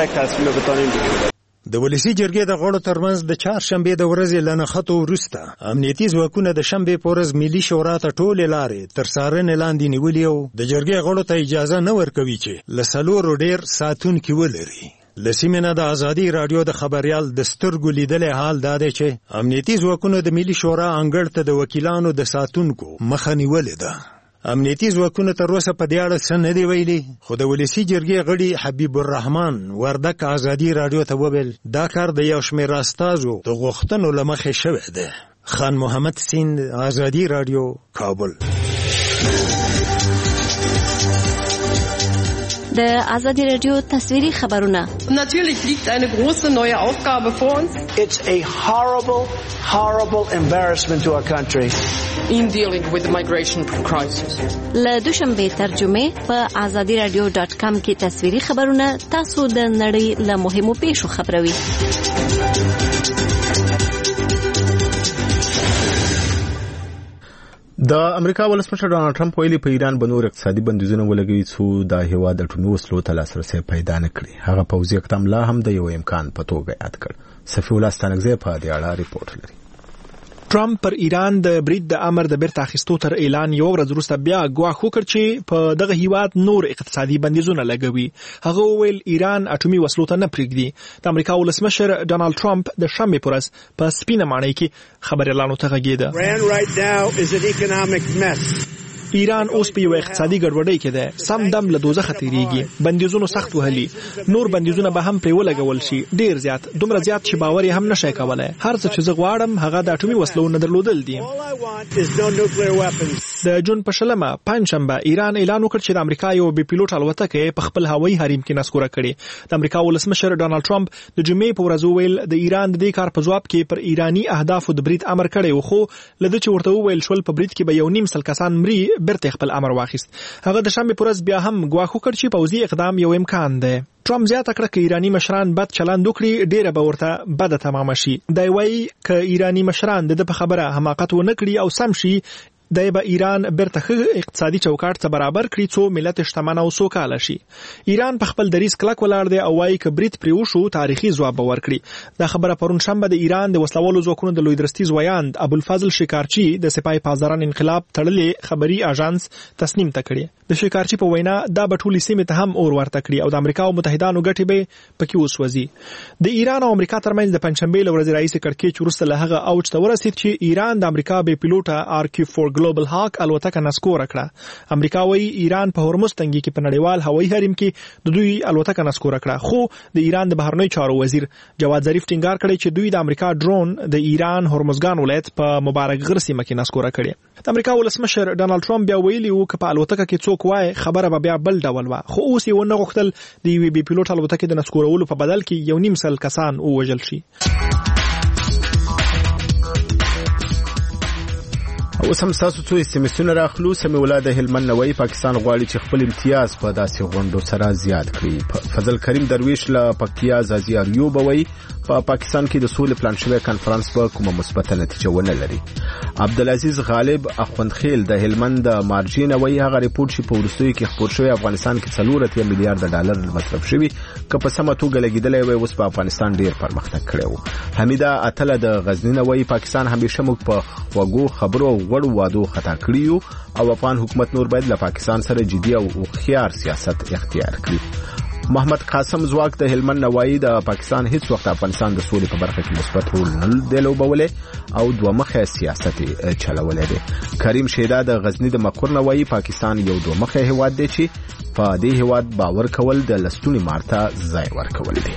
د ولسی جرګې د غړو ترمنځ د چهارشنبه د ورځې لنښتو وروسته امنیتي ځواکونه د شنبه په ورځ ملي شورا ته ټولې لارې تر څارنې لاندې نیولې او د جرګې غړو ته اجازه نه ورکوي چې له 4 ډیر ساتونکي ولري. لسیمنه د ازادي رادیو د خبريال د سترګو لیدلې حال دا دی چې امنیتي ځواکونه د ملي شورا انګړ ته د وکیلانو د ساتونکو مخه نیولې ده. امنیتي ځواکونه تر اوسه په دې اړه څه نه دی ویلي، خو د ولسی جرګې غړي حبیب الرحمن وردک ازادي رادیو ته وویل دا کار د یو شمېر استازو د غوښتنو له مخې شوی دی. خان محمد سیند، ازادي رادیو، کابل. د ازادي رادیو تصویري خبرونه. Natürlich liegt eine große neue Aufgabe vor uns. It's a horrible embarrassment to our country. In dealing with the migration crisis. له دوشنبه ترجمه په azadiradio.com کې تصویري خبرونه تاسو د نړۍ له مهمو پیښو خبروي. د امریکا ولسمشر ډانلډ ټرمپ ویلي په ایران باندې اقتصادي بندیزونه ولګوي څو د هیواد د اټومي وسلو ته لاسرسي پیدا نه کړي. هغه پوځي اقدام لا هم د یو امکان په توګه یاد کړ. صفی الله ستانکزی په دې اړه ریپورت لري. ټرمپ پر ایران د برید د امر د بیرته اخیستو تر اعلان یو ورځ وروسته بیا ګواښ وکړ چې په دغه هیواد نور اقتصادي بندیزونه لګوي. هغه وویل ایران اټومي وسلو ته نه پرېږدي. د امریکا ولسمشر ډانلډ ټرمپ د شنبه په ورځ په سپینه ماڼۍ کې خبريالانو ته غږېده. ایران اوس په یو اقتصادي ګډوډۍ کې ده، سم دم له دوزخه تیریږي، بندیزونو سخت وهلي، نور بندیزونه به هم پرې ولګول شي، ډیر زیات، دومره زیات چې باور یې هم نشي کولای. هر څه چې زه غواړم هغه د اټومي وسلو نه درلودل دي. د جون په شلمه پنځشنبه ایران اعلان وکړ چې د امریکا یو بي پيلوټ الوتکه په خپل هوایي حریم کې نسکوره کړې. د امریکا ولسمشر ډانلډ ټرمپ د جمعې په ورځ ویل د ایران د دې کار په جواب کې پر ایرانی اهدافو د برید امر کړی و، خو لده چې ورته ویل شول په برید کې به 1.5 سل کسان مري برته خپل امر واخیست. هغه د شنبه په ورځ بیا هم ګواښ وکړ چې پوځي اقدام یو امکان دی. ټرمپ زیاته کړه چې ایرانی مشران بد چلند وکړي ډیره به ورته بده تمام شي. دا وایي چې ایرانی مشران د په خبره حماقت ونه کړي او سم شي دای به ایران برته اقتصادي چوکاټ ته برابر کړي څو ملت شتمن او سوکاله شي. ایران په خپل دریځ کلک ولاړ دی او وايي چې برید پریو شو تاریخي ځواب ورکړي. دا خبره پرون شنبه د ایران د وسلوالو ځواکونو د لوی درستي ځویاند ابوالفضل شکارچی د سپای پاسداران انقلاب تړلې خبري اژانس تسنیم تکړي. د شکارچی په وینا دا به ټولې سیمې ته هم اور ورته کړي او د امریکا او متحدانو ګټې به پکې وسوځي. د ایران او امریکا ترمنځ د پنځشنبه ورځ رئیس کړکېچ وروسته له هغه اوج ته ورسید چې ایران د امریکا به پیلوټه RQ-4 ګلوبل الوتکه نسکوره کړه. امریکا وايي ایران په هرمز تنګي کې په نړیوال هوایي حریم کې د دوی الوتکه نسکوره کړه، خو د ایران د بهرنیو چارو وزیر جواد ظریف ټینګار کړی چې دوی د امریکا ډرون د ایران هرمزګان ولایت په مبارک غر سیمه کې نسکوره کړي. د امریکا ولسمشر ډانلډ ټرمپ بیا ویلي و چې په الوتکه کې څوک وای خبره به بیا بل ډول و، خو اوس یې ونه غوښتل د یوې بي پيلوټ الوتکې د نسکورولو په بدل کې 1.5 سل کسان ووژل شي. اوس هم تاسو څو استمسونه راخلو. سمې ولایت هلمند نوی پاکستان غواړي چې خپل امتیاز په داسې غونډو سره زیات کړي. فضل کریم درویش له پکتیا زازي اریو بوي په پاکستان کې د سولې پلان شوی کانفرنس په کومه مثبته نتیجه ونه لري. عبدالعزیز غالب اخوندخیل د هلمند مارجین وی هغه ریپورت چې په ورستوي کې خبر شوی افغانستان کې 4 میلیارډ ډالر مصرف شوی که په سمه توګه لګیدلې وي. اوس په افغانستان ډیر پرمختګ کړی و. حمیده اتله د غزنی وی پاکستان همیشه موږ په وګو خبرو غوړو وادو خطا کړیو او افغان حکومت نور باید له پاکستان سره جدي او خيار سیاست اختیار کړي. محمد قاسم زواک د هلمند نوایی د پاکستان هیڅ وخت افغانستان د سولې په برخه کې مثبت رول نه دی لوبولی او دوه مخه سیاست چلولی دی. کریم شیدا د غزنی د مقر نوایی پاکستان یو دوه مخه هیواد دی چې په دې هیواد باور کول د لستونی مارته ځای ورکول دی.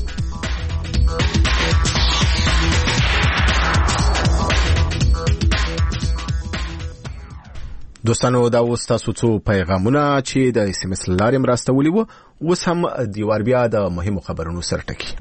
دوستانو دا اوس تاسو څو پیغامونه چې د اس ام اس لارې مراستولي وو. اوس هم دیوار بیا د مهمو خبرونو سره ټکی.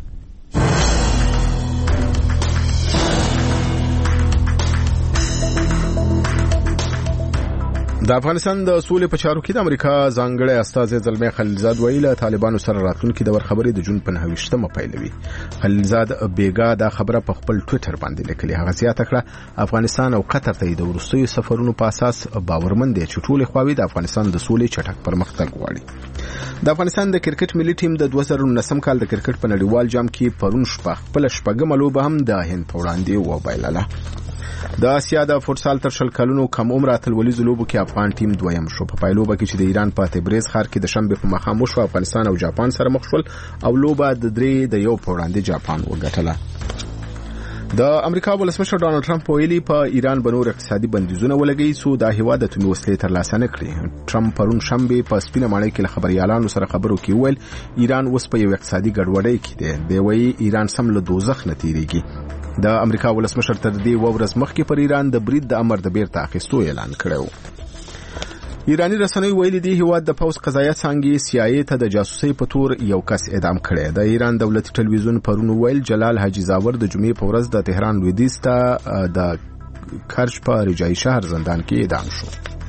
د افغانستان د سولې په چارو کې د امریکا ځانګړی استازی زلمي خلیلزاد ویل طالبانو سره راتلونکي د خبرې د جون په 9مه پیلوي. خلیلزاد بیګا دا خبره په خپل ټوئیټر باندې لیکلي. هغه زیاته کړه افغانستان او قطر ته د ورستوي سفرونو په اساس باورمند دي چې ټول خواوې د افغانستان د سولې چټک پرمختګ غواړي. د افغانستان د کرکټ ملي ټیم د 2019 کال د کرکټ په نړیوال جام کې پرون شپه خپل شپږم لوبه هم د هند په وړاندې وبایلله. د آسیا د فوتسال تر شل کلونو کم عمر اتلولي لوبو کې افغان ټیم دویم شو. په پایلوبه کې چې د ایران په تبریز ښار کې د شنبه په مخام وشو افغانستان او جاپان سره مخ شول او لوبه د 3-1 په وړاندې جاپان وګټله. د امریکا ولسمشر ډونالد ټرمپ ویلي په ایران بنور اقتصادي بندیزونه ولګي سو د هیواد د اتومي وسلې ترلاسه نه کړي. ټرمپ پرون شنبه په سپینه ماڼۍ کې له خبريالانو سره خبرو کې ویل ایران اوس په یو اقتصادي ګډوډۍ کې دی. دی وایي ایران سم له دوزخ نه تیریږي. د امریکا ولسمشر تر دې ورځ مخکې پر ایران د برید د امر د بیرته اخیستو اعلان کړو. ایرانی رسنۍ ویلي دی هیواد د پوز قضایه څنګه CIA ته د جاسوسي په تور یو کس اعدام کړی. د ایران دولتي ټلویزیون پرون ویل جلال حاجی زاور د جمعې په ورځ د تهران لویدیځ ته د کرج په رجایی شهر زندان کې اعدام شو.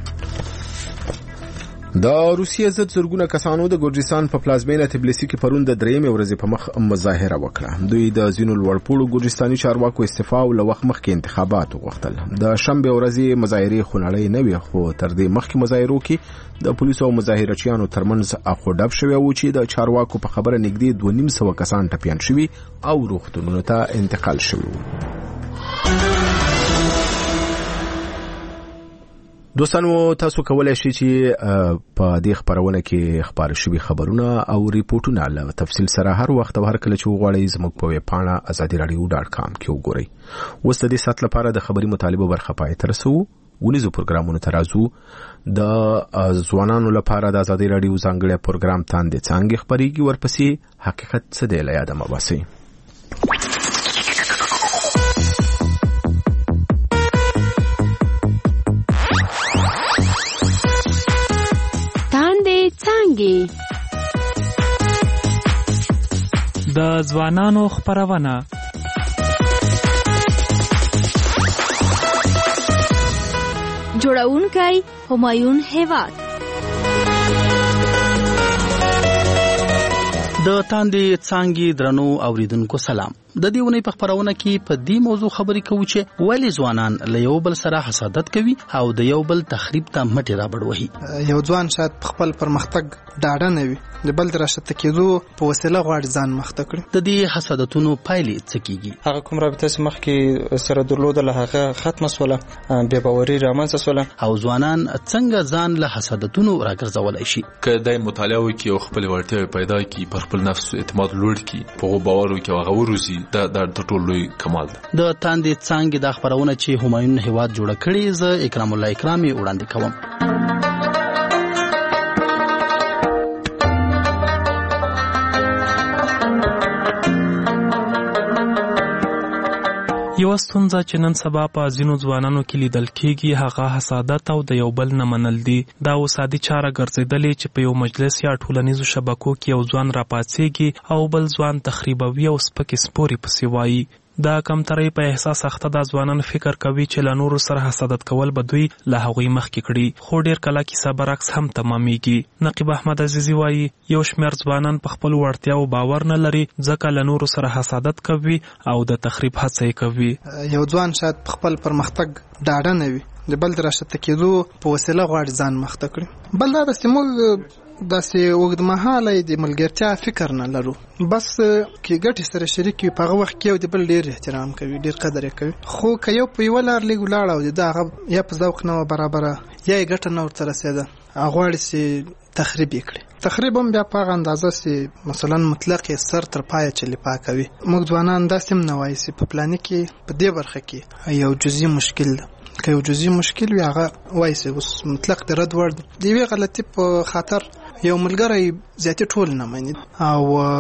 د روسیې ضد زرګونه کسانو د ګورجستان په پلازمینه تبلیسي کې پرون د درېمې ورځې په مخ مظاهره وکړه. دوی د زینو لوړپوړو ګورجستاني چارواکو استعفا او له وخت مخکې انتخابات وغوښتل. د شنبه ورځې مظاهره خونړۍ نه وي خو تر دې مخکې مظاهرو کې د پولیسو او مظاهرچیانو ترمنځ اخوډب شوی و چې د چارواکو په خبره نږدې 2.5 کسان ټپيان شوي او روغتونونو ته انتقال شوي وو. دوستانو تاسو کولای شئ چې په دې خبرونه کې خبر شوي خبرونه او ریپورتونه له تفصیل سره هر وخت او هر کله چې وغواړئ زموږ په ویب پاڼه azadiradio.com کې وګورئ. اوس د دې سات لپاره د خبري مطالبه برخه پای ته رسو. ونیزو پروګرامونو ته راځو. د ځوانانو لپاره د آزادي رادیو ځانګړی پروګرام تاندې څنګه خبريږي ورپسې حقیقت څه دی له یاده مباسي. د ځوانانو خبرونه جوړونکی همایون هیواد. د تاندې څنګه درنو اوریدونکو سلام. د دې ونې په خبرونه کې په دې موضوع خبرې کوو چې ولې ځوانان له یو بل سره حسادت کوي او د یو بل تخریب ته مټې رابړوي. یو ځوان شاید خپل پرمختګ ډاډه نه وي د بل درشته کېدو په وسیله غواړي ځان مخته کړي. د دې حسادتونو پایلې څه کیږي؟ هغه کوم رابطه چې مخکې سره درلوده له هغه ختمه شوله، بې باوري رامنځته شوله. او ځوانان څنګه ځان له حسادتونو راګرځولای شي؟ که د مطالعه وکړي او خپل وړتیاوې پیدا کړي، پر خپل نفس اعتماد لوړ کړي، په باور وکړي او هغه وروزي د ټول لوی کمال ده. د تاندې څنګه د خبرونه چې همایون هیواد جوړ کړي ز اکرام الله اکرامي وړاندې کوم. یو ستونزه چې نن سبا په ځینو ځوانانو کې لیدل کېږي هغه حسادت او د یو بل نه منل دي. دا وسادي چاره ګرځېدلې چې په یو مجلس یا ټولنیزو شبکو کې یو ځوان راپاڅېږي او بل ځوان تخریبوي او سپکې سپورې پسې وایي. دا کمترۍ په احساس اخته د ځوانان فکر کوي چې له نورو سره حسادت کول به دوی له هغوی مخکې کړي، خو ډیر کله کیسه برعکس هم تمامیږي. نقیب احمد عزیزی وایي یو شمېر ځوانان په خپلو وړتیاو باور نه لري ځکه له نورو سره حسادت کوي او د تخریب هڅه یې کوي. یو ځوان شاید په خپل پرمختګ ډاډه نه وي، د بل د راشته کېدو په وسیله غواړي ځان مخته کړي. بل دا چې موږ داسې اوږدمهاله د ملګرتیا فکر نه لرو، بس کې ګټې سره شریک وي، په هغه وخت کې یو د بل ډېر احترام کوي، ډېر قدر یې کوي. خو که یو په یوه لار لږ ولاړ او د هغه یا په ذوق نه وه برابره یا یې ګټه نه ورته رسېده، غواړي چې تخریب یې کړي. تخریب هم بیا په هغه اندازه چې مثلا مطلق یې سر تر پایه چلیپا کوي. موږ ځوانان داسې هم نه وایي چې په پلاني کې په دې برخه کې یو جزئي مشکل ده. که یو جزئي مشکل وي هغه وایي چې اوس مطلق د رد وړ دی. د یوې غلطي په خاطر یو ملګری ذاتي ټول نه مني او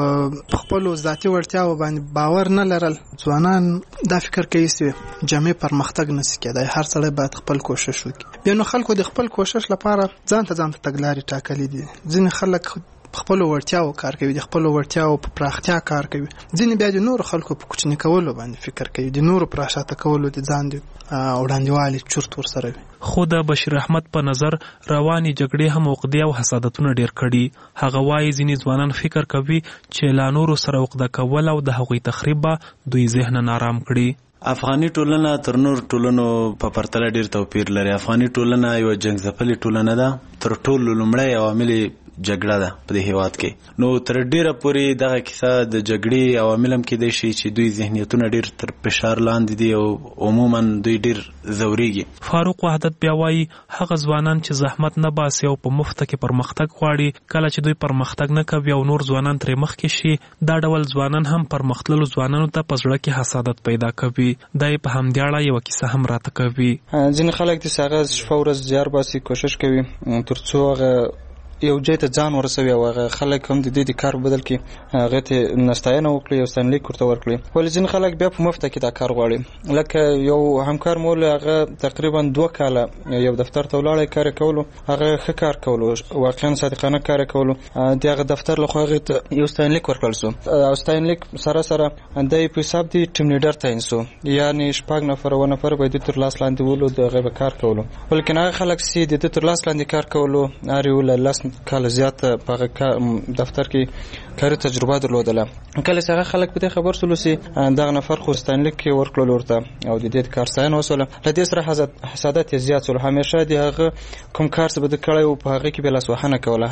په خپلو ذاتي وړتیاو باندې باور نه لرل، ځوانان دا فکر کوي چې جامع پرمختګ نشي کېدای، هر سړی باید خپل کوشش وکړي. بیا نو خلکو د خپل کوشش لپاره ځان ته تګلارې ټاکلې دي. ځینې خلک خپلو وړتیاو کار کوي، د خپلو وړتیاو په پراختیا کار کوي، ځینې بیا د نورو خلکو په کوچني کولو باندې فکر کوي، د نورو په راشاته کولو د ځان د وړاندېوالي چورت ورسره وي. خو د بشیر احمد په نظر رواني جګړې هم عقدې او حسادتونه ډیر کړي. هغه وایي ځینې ځوانان فکر کوي چې لا نورو سره عقده کول او د هغوی تخریب به دوی ذهن نارام کړي. افغاني ټولنه تر نور ټولنو په پرتله ډیر توپیر لري. افغاني ټولنه یو جنگ ځپلې ټولنه ده، تر ټولو لومړی عوامل جګړه ده په دې هیواد کې. نو تر ډیره پورې دغه کیسه د جګړې عوامل هم کېدای شي چې دوی ذهنیتونه ډیر تر فشار لاندې دي او عموما دوی ډیر ځورېږي. فاروق وحدت بیا وایي هغه ځوانان چې زحمت نه باسي او په مفته کې پرمختګ غواړي، کله چې دوی پرمختګ نه کوي او نور ځوانان ترې مخکې شي، دا ډول ځوانان هم پرمختللو ځوانانو ته په زړه کې حسادت پیدا کوي. دا یې په همدې اړه یوه کیسه هم راته کوي. ځینې خلک دي چې هغه شپه ورځ زیار باسي، کوشش کوي تر څو هغه یو ځای ته ځان ورسوي او هغه خلک هم د دې د کار بدل کې هغه ته نستاینه وکړي او ستاینلیک ورته ورکړي. ولې ځینې خلک بیا په مفته کې دا کار غواړي. لکه یو همکار مول هغه تقریبا 2 کاله یو دفتر ته ولاړی، کار کولو، هغه ښه کار کولو، واقعا صادقانه کار کولو. د هغه دفتر له خوا هغه ته یو ستاینلیک ورکړل سو او ستاینلیک سره سره د په حساب دی ټیم لیډر تعین سو، یعنی 6 نفر و نفر به د تر لاس لاندې ولو د هغه کار کولو. ولیکن هغه خلک چې د تر لاس لاندې کار کولو اړ ول لاس کال زیات په دفتر کې کاري تجربه درلودله. کله چې هغه خلک په دې خبر سول چې دغه نفر خو ستاینلیک ورکړل ورته او د دې کار ستاینه وسوله، له دې سره حسادت زیات سول. همیشه د هغه کوم کار څه بده کړی او په هغه کې بل اسوهنه کوله.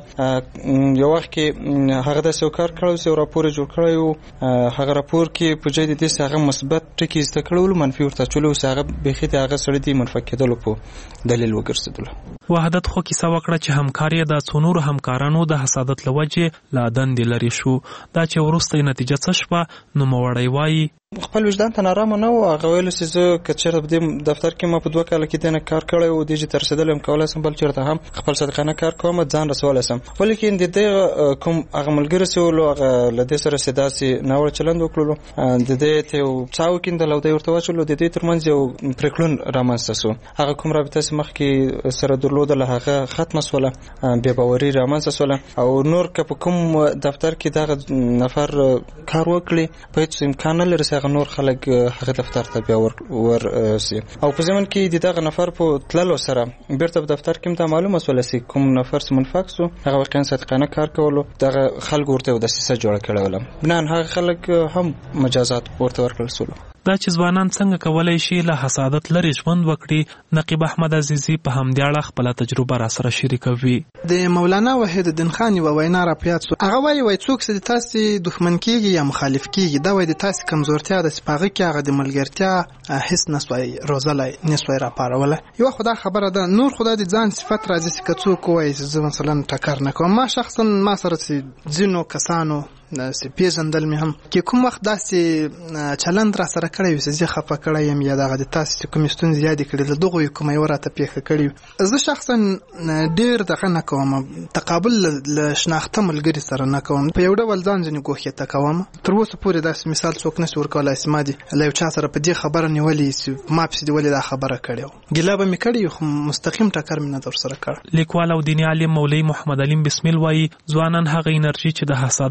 حتی یو وخت کې هغه د سو کار کړو چې راپور جوړ کړی او هغه راپور کې په جدي دي چې هغه مثبت ټکی زده کړو، منفي ورته چلو چې هغه بخي د هغه سړی دی منفعت کېدل په دلیل وګرځیدل. وحدت خو کیسه وکړه چې همکاري د څونور همکارانو د حسادت لوجه لا دندې لري شو. دا چې وروسته نتیجه څه شوه نو موړی وایي خپل وجدان ته نارامه نه و. هغه ویل چې زه که چېرته په دې دفتر کې ما په 2 کاله کې دنه کار کړی او دې چې تر رسېدلی یم کولی سم بل چېرته هم خپل صادقانه کار کوم ځان رسولی سم. ولیکن د دې کوم هغه ملګري چې ولو هغه له دې سره چې داسې ناوړه چلند وکړلو، د دې ته یو څا وکیندل او دی ورته واچولو. د دې ترمنځ یو پرېکړون رامنځته سو. هغه کوم رابطه چې مخکې سره درلودله هغه ختمه سوله، بې باوري رامنځته سوله او نور که په کوم دفتر کې دغه نفر کار وکړي په هېڅ امکان نه لري چې هغه نور خلک هغه دفتر ته بیا ورسي. او په ځمن کې دغه نفر په تللو سره بیرته په دفتر کې ته معلومه سول چې کوم نفر منفعت سو، هغه واقعا صادقانه کار کولو، دغه خلک ورته د سیسه جوړ کړل ولا بنان هغه خلک هم مجازات ورته ورکړل سول. دا چې ځوانان څنګه کولای شي له حسادت لري ژوند وکړي، نقیب احمد عزیزی په همدې اړه خپل تجربه را سره شریکوي. د مولانا وحید الدین خان یو وینا را پیاد سو. هغه وایي څوک چې تاسو دښمن کیږي یا مخالف کیږي، دا وایي د تاسو کمزورتیا د سپاغه کې هغه د ملګرتیا حس نسوي روزلای نسوي را پاروله. یو خدای خبره ده، نور خدای د ځان صفت راځي چې څوک وایي چې مثلا ټکر نه کوم. ما شخصا ما سره ځینو کسانو چې پیژندل مې هم کې کوم وخت داسې چلند را سره کړی وي چې زه خفه کړی یم یا دغه د تاسو چې کومې ستونزې یادې کړې له دغو کومه یوه راته پیښه کړې. زه شخصا ډېر دغه نه کوم، تقابل له شناخته ملګري سره نه کوم، په یو ډول ځان ځینې ګوښې کوم. تر اوسه پورې داسې مثال څوک نشي ورکولی چې ما دې له یو چا سره په دې خبره نیولې چې ما پسې دې ولې دا خبره کړې وه. ګیله به مې کړې خو مستقیم ټکر مې نه در سره کړ. لیکوال او دیني عالم مولوي محمد علیم بسمیل وایي ځوانان هغه انرژي چې د حسادت له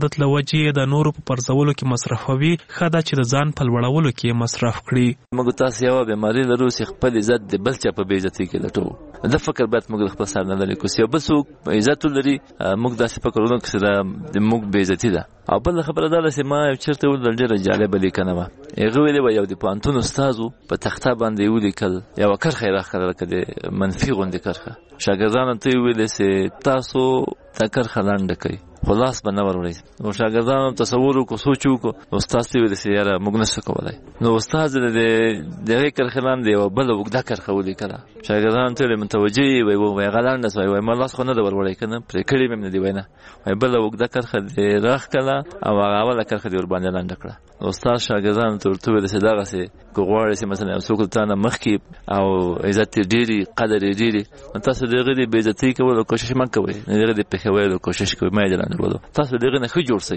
توجه د نورو په پرځولو کې مصرفوي ښه ده چې د ځان په لوړولو کې مصرف کړي. موږ تاسو یو بیماری لرو چې خپل عزت د بل چا په بې عزتۍ کې لټو. دا فکر باید موږ خپل سر نه لري کوم یو بل څوک عزت لري موږ داسې فکر ونه کړو چې موږ بې عزتي ده. او بل خبره ده چې ما چیرته ول ډېر جالب لیکنه ما هغه ویلې و یو د پانتون استادو په تخته باندې ولیکل یو کرخه راخره کړه منفي غونډه کرخه شاګردانو ته ویلې چې تاسو دا کرخه لاندې کوي خلاص بنور وړي. نو شاګردانو تصور کو سوچو کو استاد ته ویل چې یاره موږ نشو کولای. نو استاد دغه کرخه لاندې او بل وګدا کرخه ولیکله شاګردانو ته متوجي وي وای غلاند سوي وای ما لاس خو نه ور وړي کنه پر کړي مې نه دی وینه وای بل وګدا کرخه راخ کله او هغه ولا کرخه دی ور باندې لاندې کړه. استاد شاګردانو ته ویل چې دغه سي کوغوړې چې مثلا څوک ته نه مخکي او عزت ډيري قدر ډيري تاسو دغه دی به عزت کول کوشش ما کوي دغه دی په خوي کوشش کوي ما جلان بولو تاسو دغه نه خو جوړ سي.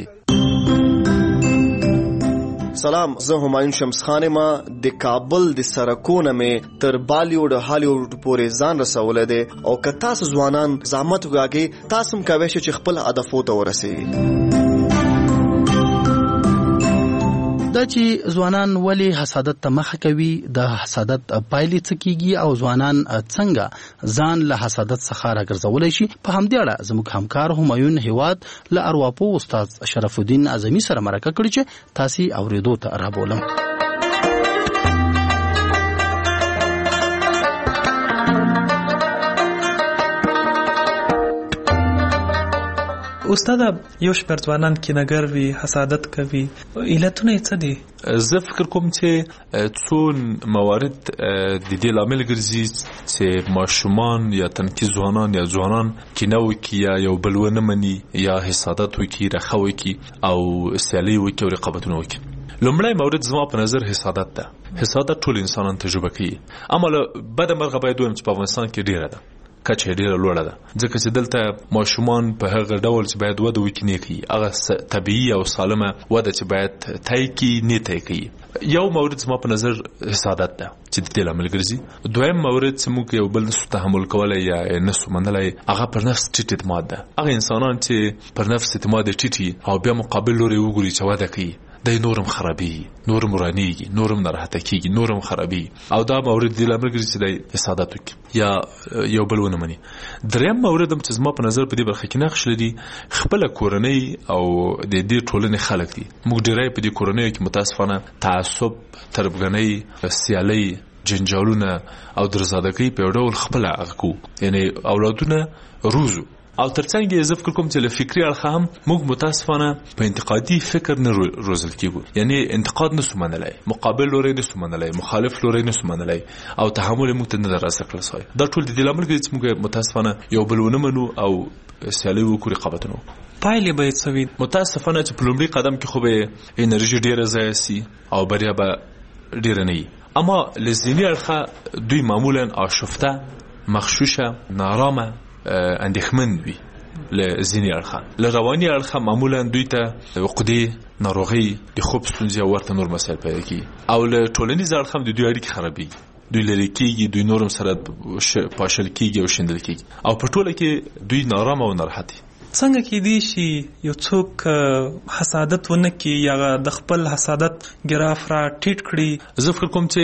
سلام زه همایون شمس خان ما د کابل د سرکونه مې تر بالیوډ هالیوډ پورې ځان رسول دي او که تاسو ځوانان زحمت وکړي تاسو هم کوي چې خپل هدفو ته ورسیږئ. دا چې ځوانان ولی حسادت ته مخه کوي د حسادت پایلې څه کیږي او ځوانان څنګه ځان له حسادت څخه راګرځولای شي په همدې اړه زموږ همکار همایون هیواد له ارواپو استاد شرف الدین اعظمي سره مرکه کړې چې تاسو اوریدو ته رابولم. استاد یو شپږ ځوانان کینهګر وي حسادت کوي علتونه یې څه دي؟ زه فکر کوم چې څو موارد د دې لامل ګرځي چې ماشومان یا تنکي ځوانان کینه وکي یا یو بل ونه مني یا حسادت وکي رخه وکي او سیالي وکي او رقابتونه وکي. لومړی مورد زما په نظر حسادت ده. حسادت ټول انسانان تجربه کوي اما بده مرغه باید وایم چې په افغانستان کې ډیره ده کچه ډیره لوړه ده ځکه چې دلته ماشومان په هغه ډول چې باید وده وکړي نه کوي هغه طبيعي او سالمه وده چې باید تای کی نه تای کوي. یو مورد زما په نظر حسادت ده چې د دې لامل ګرځي. دویم مورد چې موږ یو بل نسو تحمل کولای یا نسو منلای هغه پر نفس ټیټ اعتماد ده. هغه انسانان چې پر نفس اعتماد ټیټي او بیا مقابل لوري وګوري چې وده کوي د نورم خرابي نورم رانيږي نورم ناراحته کیږي نورم خرابي او دا مورد دی لامل ګرځي چې د حسادت وکړي یا یو بل ونه مني. دریم مورد هم چې زما په نظر په دې برخه کې نقش لري خپل کورنۍ او د دې ټولنې خلک دي. موږ ډیری په دې کورنۍ کې متاسفانه تعصب تربګنۍ سیالي جنجالونه او درزادګۍ په ډول خپل اغکو یعنی اولادونه روزو او ترڅنګ یې زه فکر کوم چې له فکری اړخه هم موږ متاسفانه په انتقادي فکر نه روزل کیږو یعنی انتقاد نسو منلای مقابل لوري نسو منلای مخالف لوري نسو منلای او تحمل موږ ته نه دراسه کړل شوی. دا ټول د دې لامل ګرځي چې موږ متاسفانه یو بل ونه منو او سیالي وکړو رقابتونه پایلې به څه وي. متاسفانه چې په لومړي قدم کې خو به انرژي ډیره ضایع سي او بریا به ډیره نه وي اما لزینی اړخه دوی معمولا آشفته مخشوشه نارامه اندېښمن وي لزینی اړخه له رواني اړخه معمولا دوی ته عقدې ناروغي د خوب ستونزې او ورته نور مسایل پیدا کیږي او له ټولنیز اړخه د دوی اړیکې خرابېږي دوی لري کیږي دوی نورم سره پاشل کیږي او شندل کیږي او په ټوله کې دوی نارامه او ناراحت دي. څنګه کې دي چې یو څوک حسادت ونه کوي یا د خپل حسادت ګراف را ټیټ کړي؟ زه فکر کوم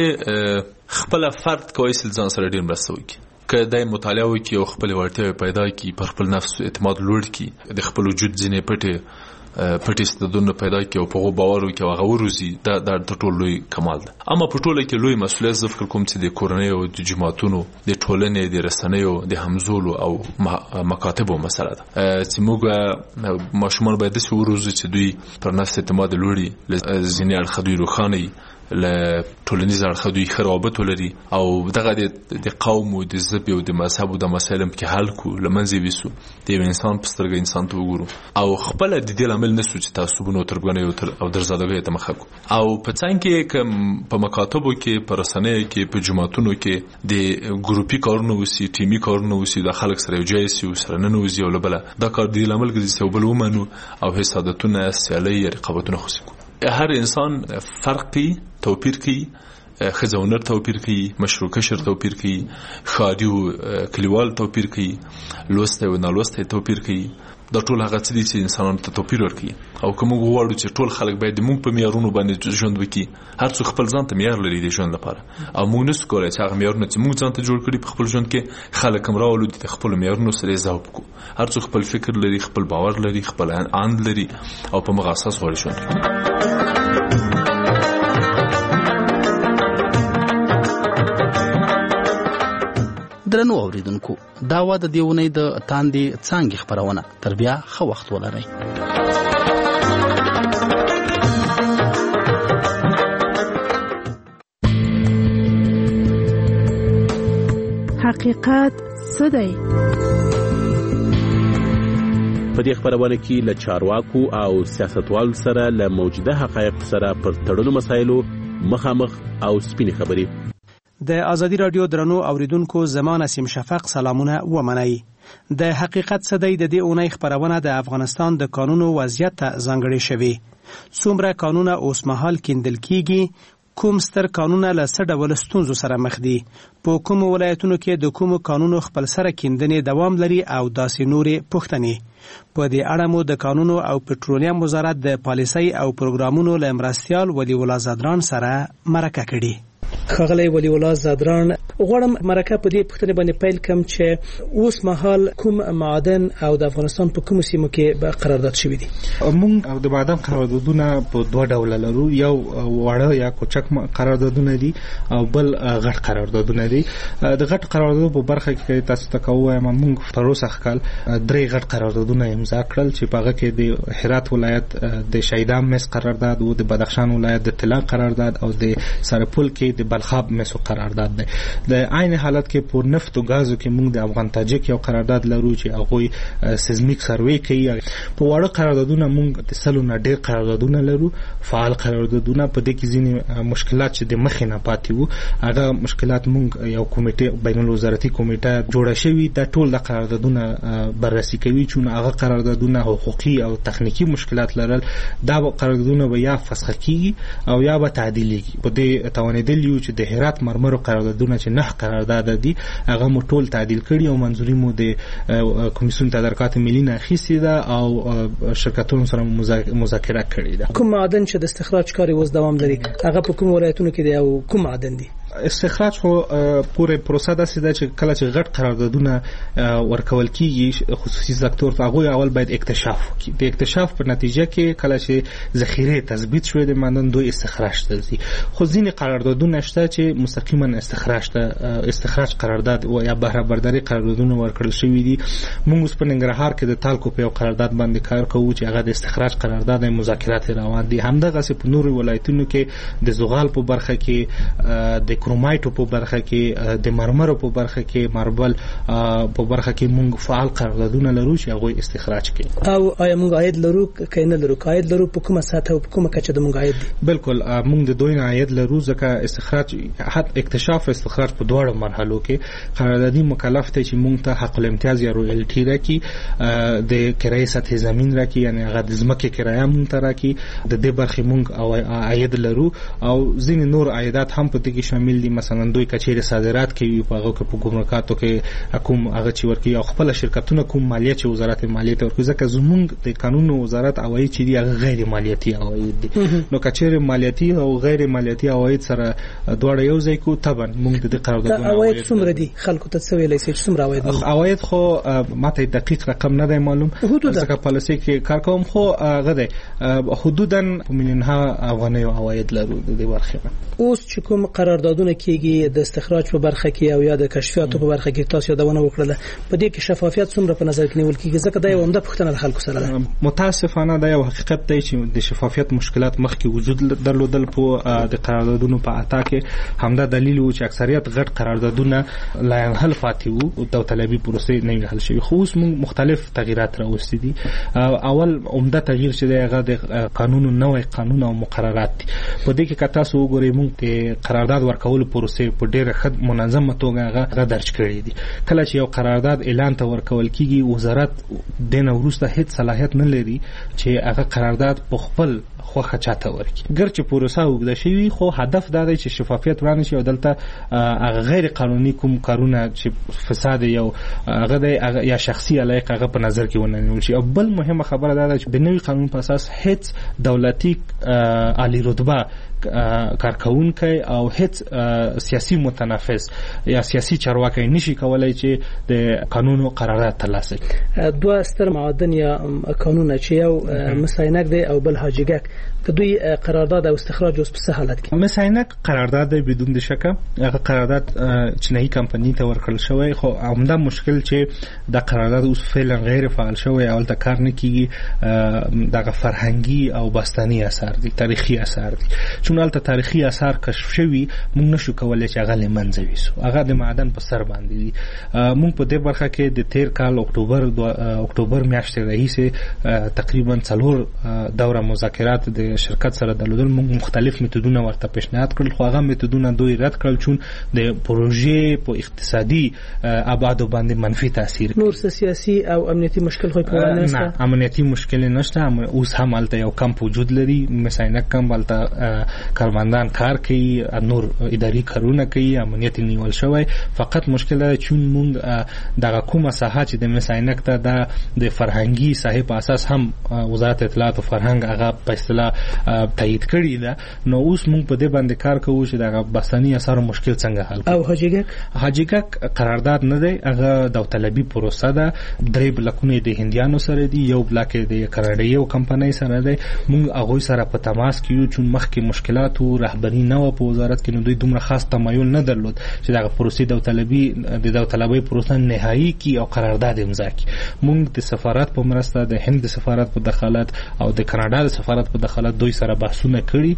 چې خپل فرد کوي چې ځان سره ډیر مرسته وکړي که دای مطالعه وکړي او خپل وړتیاوې پیدا کړي پر خپل نفس اعتماد لوړ کړي د خپل وجود ځینې پټې ستدونه پیدا کړي او په باور وکړي او هغه وروزي دا د ټولو لوی کمال ده. اما په ټوله کې لوی مسؤلیت زه فکر کوم چې د کورنۍ او د جماعتونو د ټولنې د رسنیو د همزولو او مکاتبو مسله ده چې موږ ماشومان باید داسې وروزو چې دوی پر نفس اعتماد لوړي ځینې اړخه دوی روښانه له ټولنیز اړخه دوی خرابت ولري او دغه د قوم او د ژبې او د مذهب او د مسایلو کې حل کو لمنځه ویسو د انسان په سترګه انسان ته وګورو او خپل د دې عمل نسو چې تعصبونه ترګنې او درزادګۍ ته مخه کو او په څنګه کې په مکاتبو کې په رسنیو کې په جماعتونو کې د ګروپي کارونو وسی ټیمي کارونو وسی د خلک سره یو ځای سي سره نه نوځي او بل دا کار د عمل ګرځي چې بل ومنو او حسادتونه سیالي رقابتونه خو هر انسان فرقي توپیر کوي ښځه او نر توپیر کوي، مشر او کشر توپیر کوي، ښاري او کلیوال توپیر کوي، لوستی او نالوستی توپیر کوي. دا ټول هغه څه دي چې انسانانو ته توپیر ورکوي. او که موږ غواړو چې ټول خلک باید موږ په معیارونو باندې ژوند وکړي، هر څوک خپل ځان ته معیار لري د ژوند لپاره، او موږ نشو کولی چې هغه معیارونه چې موږ ځان ته جوړ کړي په خپل ژوند کې خلک هم راولو د خپلو معیارونو سره یې ذوب کړو. هر څوک خپل فکر لري، خپل باور لري، خپل اند لري، او په مغه اساس غواړي ژوند وکړي. درنو اوریدونکو، دا و د دیونې د تاندې څانګې خبرونه. تر بیا ښه وخت ولرئ. حقیقت څه دی؟ په دې خبرونه کې له چارواکو او سیاستوالو سره له موجوده حقایق سره پر تړلو مسایلو مخامخ او سپینې خبرې. د ازادي رادیو درنو اوریدونکو، زما نسیم شفق سلامونه ومنئ. د حقیقت څه دی د دې اونۍ خبرونه د افغانستان د قانونو وضعیت ته ځانګړې شوې. څومره قانونه اوس مهال کیندل کیږي؟ کوم ستر قانونه له څه ډول ستونزو سره مخ دي؟ په کومو ولایتونو کې د کومو قانونو خپل سره کیندنې دوام لري او داسې نورې پوښتنې؟ په دې اړه مو د قانونو او پټرولیم وزارت د پالیسۍ او پروګرامونو له مرستیال ولی الله زادران سره مرکه کړې. ښاغلی ولی الله زادران، غواړم مرکه په دې پوښتنې باندې پیل کړم چې اوس مهال کوم معادن او د افغانستان په کومو سیمو کې به قرارداد شوي دي؟ موږ د معدن قراردادونه په دوه ډوله لرو، یو واړه یا کوچک قراردادونه دي او بل غټ قراردادونه دي. د غټ قراردادونو په برخه کې تاسو ته کوم موږ پروسه کال 3 غټ قراردادونه امضا کړل چې په هغه کې د هرات ولایت د شیدام مس قرارداد او د بدخشان ولایت د طلا قرارداد او د سرپل کې د بلخاب مسو قرارداد دی. د عین حالت کې په نفت او غازو کې موږ د افغان تاجک یو قرارداد لرو چې هغه سیزمیک سروې کوي. په وړه قراردادونه موږ د سلو نه ډېر قراردادونه لرو، فعال قراردادونه. په دې کې ځینې مشکلات چې د مخې نه پاتې وو، هغه مشکلات موږ یو کمیټه بین الوزارتي کمیټه جوړه شوې د ټول د قراردادونه بررسي کوي چې هغه قراردادونه حقوقي او تخنیکی مشکلات لرل، دا قراردادونه به یا فسخ کیږي او یا به تعدیلېږي. په دې توانیدل چې د هرات مرمرو قراردادونه چې 9 قرارداد دي هغه مو ټول تعدیل کړي او منځوري مو د کمیسیون تدارکات ملي نه اخیستې ده او شرکتونو سره مذاکره کړې ده. کوم معدن چې د استخراج کار اوس دوام لري هغه په کوم ولایتونو کې دی او کوم معدن دي؟ استخراج خو پوره پروسه داسې ده چې کله چې غټ قراردادونه ورکول کیږي خصوصي سکتور ته، هغه اول باید اکتشاف وکړي. د اکتشاف په نتیجه کې کله چې ذخیره تثبیت شوه د معدن دوی استخراج ته ځي. خو ځینې قراردادونه شته چې مستقیما استخراج قرارداد او یا بهره برداري قراردادونه ورکړل شوی دي. موږ اوس په ننګرهار کې د تالکو په قرارداد باندې کار کوو چې هغه د استخراج قرارداد مذاکرات روان دي. همدغه په نورو ولایتونو کې د زغال په برخه کې، د کرومایټو په برخه کې، د مرمرو په برخه کې، ماربل په برخه کې موږ فعال قراردادونه لرو چې هغه استخراج کوي. او آیا موږ عاید لرو که نه لرو؟ عاید لرو په کومه سطح او په کومه کچه د موږ عاید دي؟ بالکل موږ د دوی عاید لرو ځکه استخراج حتی اکتشاف استخراج په دوه مرحلو کې قراردادي مکلف دی چې موږ ته حق الامتیاز یا رویالټي راکړي، د کرایې سطح زمين راکړي، یعنی هغه د ځمکې کرایه موږ ته راکړي. د دې برخې موږ عاید لرو او ځینې نور عایدات هم په دې کې شامل دي. مثلا دوی کچېره صادرات کوي، په هغه کې په ګمرکاتو کې کوم هغه چې ورکي او خپل شرکتونه کوم مالیه چې وزارت مالیه ته ورکوي، ځکه زموږ د قانون وزارت عواید چې دی هغه غیر مالیاتي عواید دي. نو کچېره مالیاتي او غیر مالیاتي عواید سره دواړه یو ځای کو تبن موږ د قراردادونو عواید څومره دي خلکو ته څه ویلای شي چې څومره عواید دي؟ عواید خو ماته دقیق رقم نه دی معلوم، ځکه پالیسي کې کار کوم، خو هغه دی حدوداً میلیونها افغانۍ عواید لرو د دې برخه. اوس چې کوم قراردادونه کېږي د استخراج په برخه کې او یا د کشفیاتو په برخه کې تاسو یادونه وکړه، په دې کې شفافیت څومره په نظر کې نیول کېږي؟ ځکه دا یو عمده پوښتنه د خلکو سره ده. متاسفانه دا یو حقیقت دی چې د شفافیت مشکلات مخکې وجود درلودل په د قراردادونو په اتا کې. همدا دلیل و چې اکثریت غټ قراردادونه لا حل فاتي وو او داوطلبي پروسې نه حل شوی. خو اوس موږ مختلف تغیرات راوستي دي. اول عمده تغییر چې دی هغه د قانون نوې قانون او مقررات دي. په دې کې کتا سو وګورئ موږ ته قرارداد ورکول کولو پروسې په ډیره ښه منظمه توګه هغه درج کړي دي. کله چې یو قرارداد اعلان ته ورکول کیږي وزارت دنه وروسته هیڅ صلاحیت نه لري چې هغه قرارداد په خپل خوخه چاته ورکړي. ګرچې پروسه وګړه شوی خو هدف دا دی چې شفافیت وړاندې شي او دلته غیر قانوني کوم کارونه چې فساد یو هغه د یا شخصي علاقه هغه په نظر کې ونیول شي. او بل مهمه خبره دا ده چې د نوي قانون په اساس هیڅ دولتي عالی رتبه کارکونکي او هیڅ سیاسي متنافس یا سیاسي چارواکي نشي کولای چې د قانون او قرارداد ترلاسه کړي. دوه ستر معادن یا قانون چې یو مساینک دی او بل حاجیګک د دوی قرارداد او استخراج اوس په څه حالت کې؟ مساینک قرارداد دی بدون د شک هغه قرارداد چینایي کمپنی ته ورکړل شوی خو همدا مشکل چې د قرارداد اوس فعلا غیر فعال شوی او د کار نه کیږي دغه فرهنګي او باستاني اثر دي تاریخي اثر دي. چون البته تاریخي اثار کشف شوی موږ نشو کولای چې هغه لمنځه ویسو. هغه د معدن په سر باندې دي. موږ په دې برخه کې د 13 کال اکتوبر میاشتې راهیسه تقریبا 4 دوره مذاکرات د شرکت سره درلودل. موږ مختلف میتودونه ورته پیشنهاد کړل خو هغه میتودونه دوی رد کړل چون د پروژې په اقتصادي ابعاد باندې منفي تاثیر. نور سیاسي او امنیتي مشکل خو په وانه نشته. نه امنیتي مشکل نشته. اوس هم البته یو کم وجود لري. مساینک کم البته کارمندان کار کوي نور اداري کارونه کوي امنیت نیول شوی. فقط مشکل دا چون موږ دغه کومه ساحه چې د مساینک ته د فرهنګي صاحب اساس هم وزارت اطلاعات او فرهنګ هغه په اصطلاح تایید کړی ده. نو اوس موږ په دې باندې کار کوو چې دغه بستاني اثر مشکل څنګه حل کړو. او حاجیګک قرارداد نه دی هغه داوطلبي پروسه ده. 3 بلاکونه د هندیانو سره دي یو بلاک د کاناډایي او کمپنۍ سره دی. موږ هغه سره په تماس کې یو چون مخکې مشکلات او رهبری نه و په وزارت کې. نو دوی دومره خاص تمایل نه درلود چې دغه پروسې د داوطلبي پروسه نهایی کی او قرارداد امضا کی. موږ د سفارت په مرسته د هند د سفارت په دخالت او د کاناډا د سفارت په دخالت دوی سره بحثونه کړي.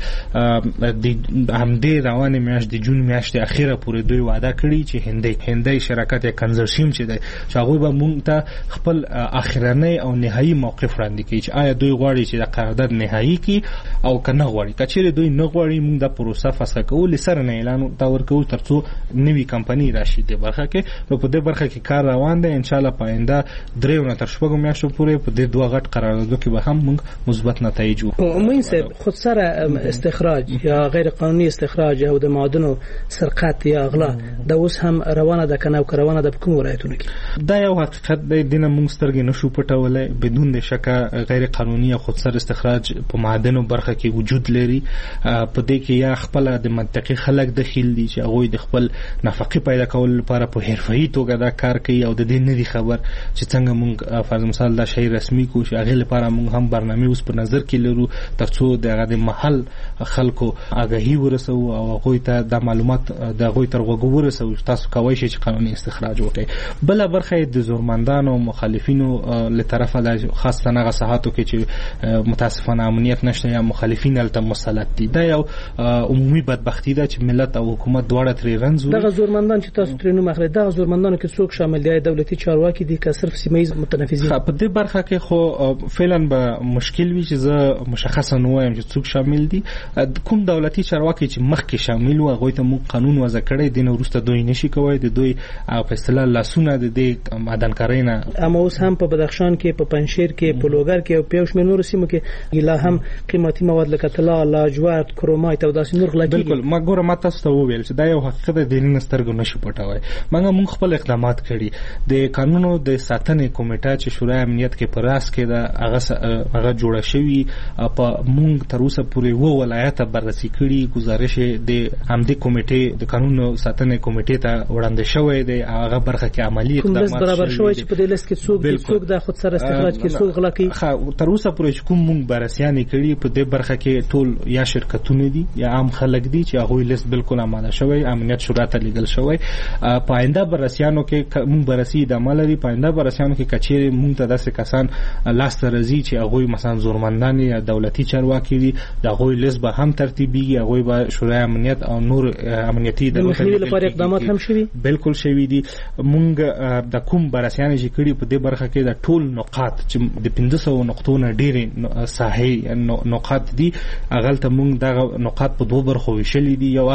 د همدې روانه میاشت د جون میاشتې اخیره پورې دوی وعده کړي چې هندي شرکت یا کنزورسیوم چې دی چې هغه به موږ ته خپل اخرنی او نهایی موقف وړاندې کړي چې آیا دوی غواړي چې د قرارداد نهایی کی او کنه غواړي. کچېره دوی نه غواړي موږ د پروسه فسخ کول سره نه اعلان تا ورکو ترڅو نوی کمپنی راشي د برخه کې. نو په دې برخه کې کار روان دی. ان شاء الله پاینده 3 تر 4 میاشتو پورې په دې دوه غټ قراردادو کې به هم موږ مثبت نتایج ومن صاحب خود سره استخراج یا غیر قانوني استخراج او د معادنو سرقت یا اغلا د اوس هم روانه ده کنه او روانه ده په کوم ولایتونو کې؟ دا یو حقیقت دی. دینه موږ سترګې نشو پټولای. بدون د شک غیر قانوني او خود سر استخراج په معادنو برخه کې وجود لري. په دې کې یا خپل د منطقي خلک دخیل دي چې هغه د خپل نفقه پیدا کول لپاره په حرفه‌ای توګه دا کار کوي او د دې نه دی خبر چې څنګه موږ فرض مثال دا شی رسمي کو چې هغه لپاره موږ هم برنامه اوس په نظر کې لرو ترڅو د محل خلکو آگاهی ورسو او هغه ته د معلومات د هغه تر وګو ورسو تاسو کوی شئ چې قانوني استخراج وکړي. بل برخه د زورمندانو او مخالفینو له طرفه د خاصه نه غساتو کې چې متاسفانه امنیت نشته یا مخالفین الته مسلط دي. دا یو عمومي بدبختی ده چې ملت او حکومت دواړه ترې رنځ دغه زورمندان چې تاسو ترې نوم اخلي دغه زورمندانو کې څوک شامل دي؟ دولتي چارواکي دي که صرف سیمایي متنفذین؟ په دې برخه کې خو فعلا به مشکل وي چې زه مشخصا وایم چې څوک شامل دي. کوم دولتي چارواکي چې مخکې شامل و هغه ته موږ قانون وضع کړی دی. نو وروسته دوی نشي کوي د دوی په اصطلاح لاسونه د دې معدنکارۍ نه. اما اوس هم په بدخشان کې په پنشیر کې په لوګر کې او په شمېر نور سیمو کې لا هم قیمتي مواد لکه طلا لاجورد کرومایت او داسې نور غلا کیږي. بالکل ما ګوره ما تاسو ته وویل چې دا یو حقیقت دی نه سترګو نشي پټوي. موږ خپل اقدامات کړي. د قانونو د ساتنې کمیټه چې شورای امنیت کې پراس کې دا هغه جوړه شوی په موږ تر اوسه پورې و ولایت بررسي کړي. گزارش د همدې کمیټې د قانونو ساتنې کمیټې ته وړاندې شوی دی. هغه برخه کې عملی اقدامات برابر شوی چې په دې لیست کې څوک د خود سره استخراج کې څوک غلا کوي. تر اوسه پورې کوم موږ بررسیانې کړي په دې برخه کې ټول یا شرکتونه دي یا عام خلک دي چې هغه لیست بالکل اماده شوی امنیت شورا ته لیږل شوی. پاینده بررسیانو کې موږ بررسي د عمل لري. پاینده بررسیانو کې کچېره موږ ته داسې کسان لاس ته راځي چې هغه مثلا زورمندان یا دولتي چارواکي دي د هغه لیست به هم ترتیبي هغه به شورای امنیت او نور امنیتي د مخنیوي لپاره اقدامات هم شوي. بالکل شوي دي. موږ د کوم بررسیان چې کړي په دې برخه کې د ټول نقاط چې د 1500 نقطونه ډېرې ساحې نقاط دي هغه ته موږ دغه نقاط په دوه برخو ویشلې دي. یو هغه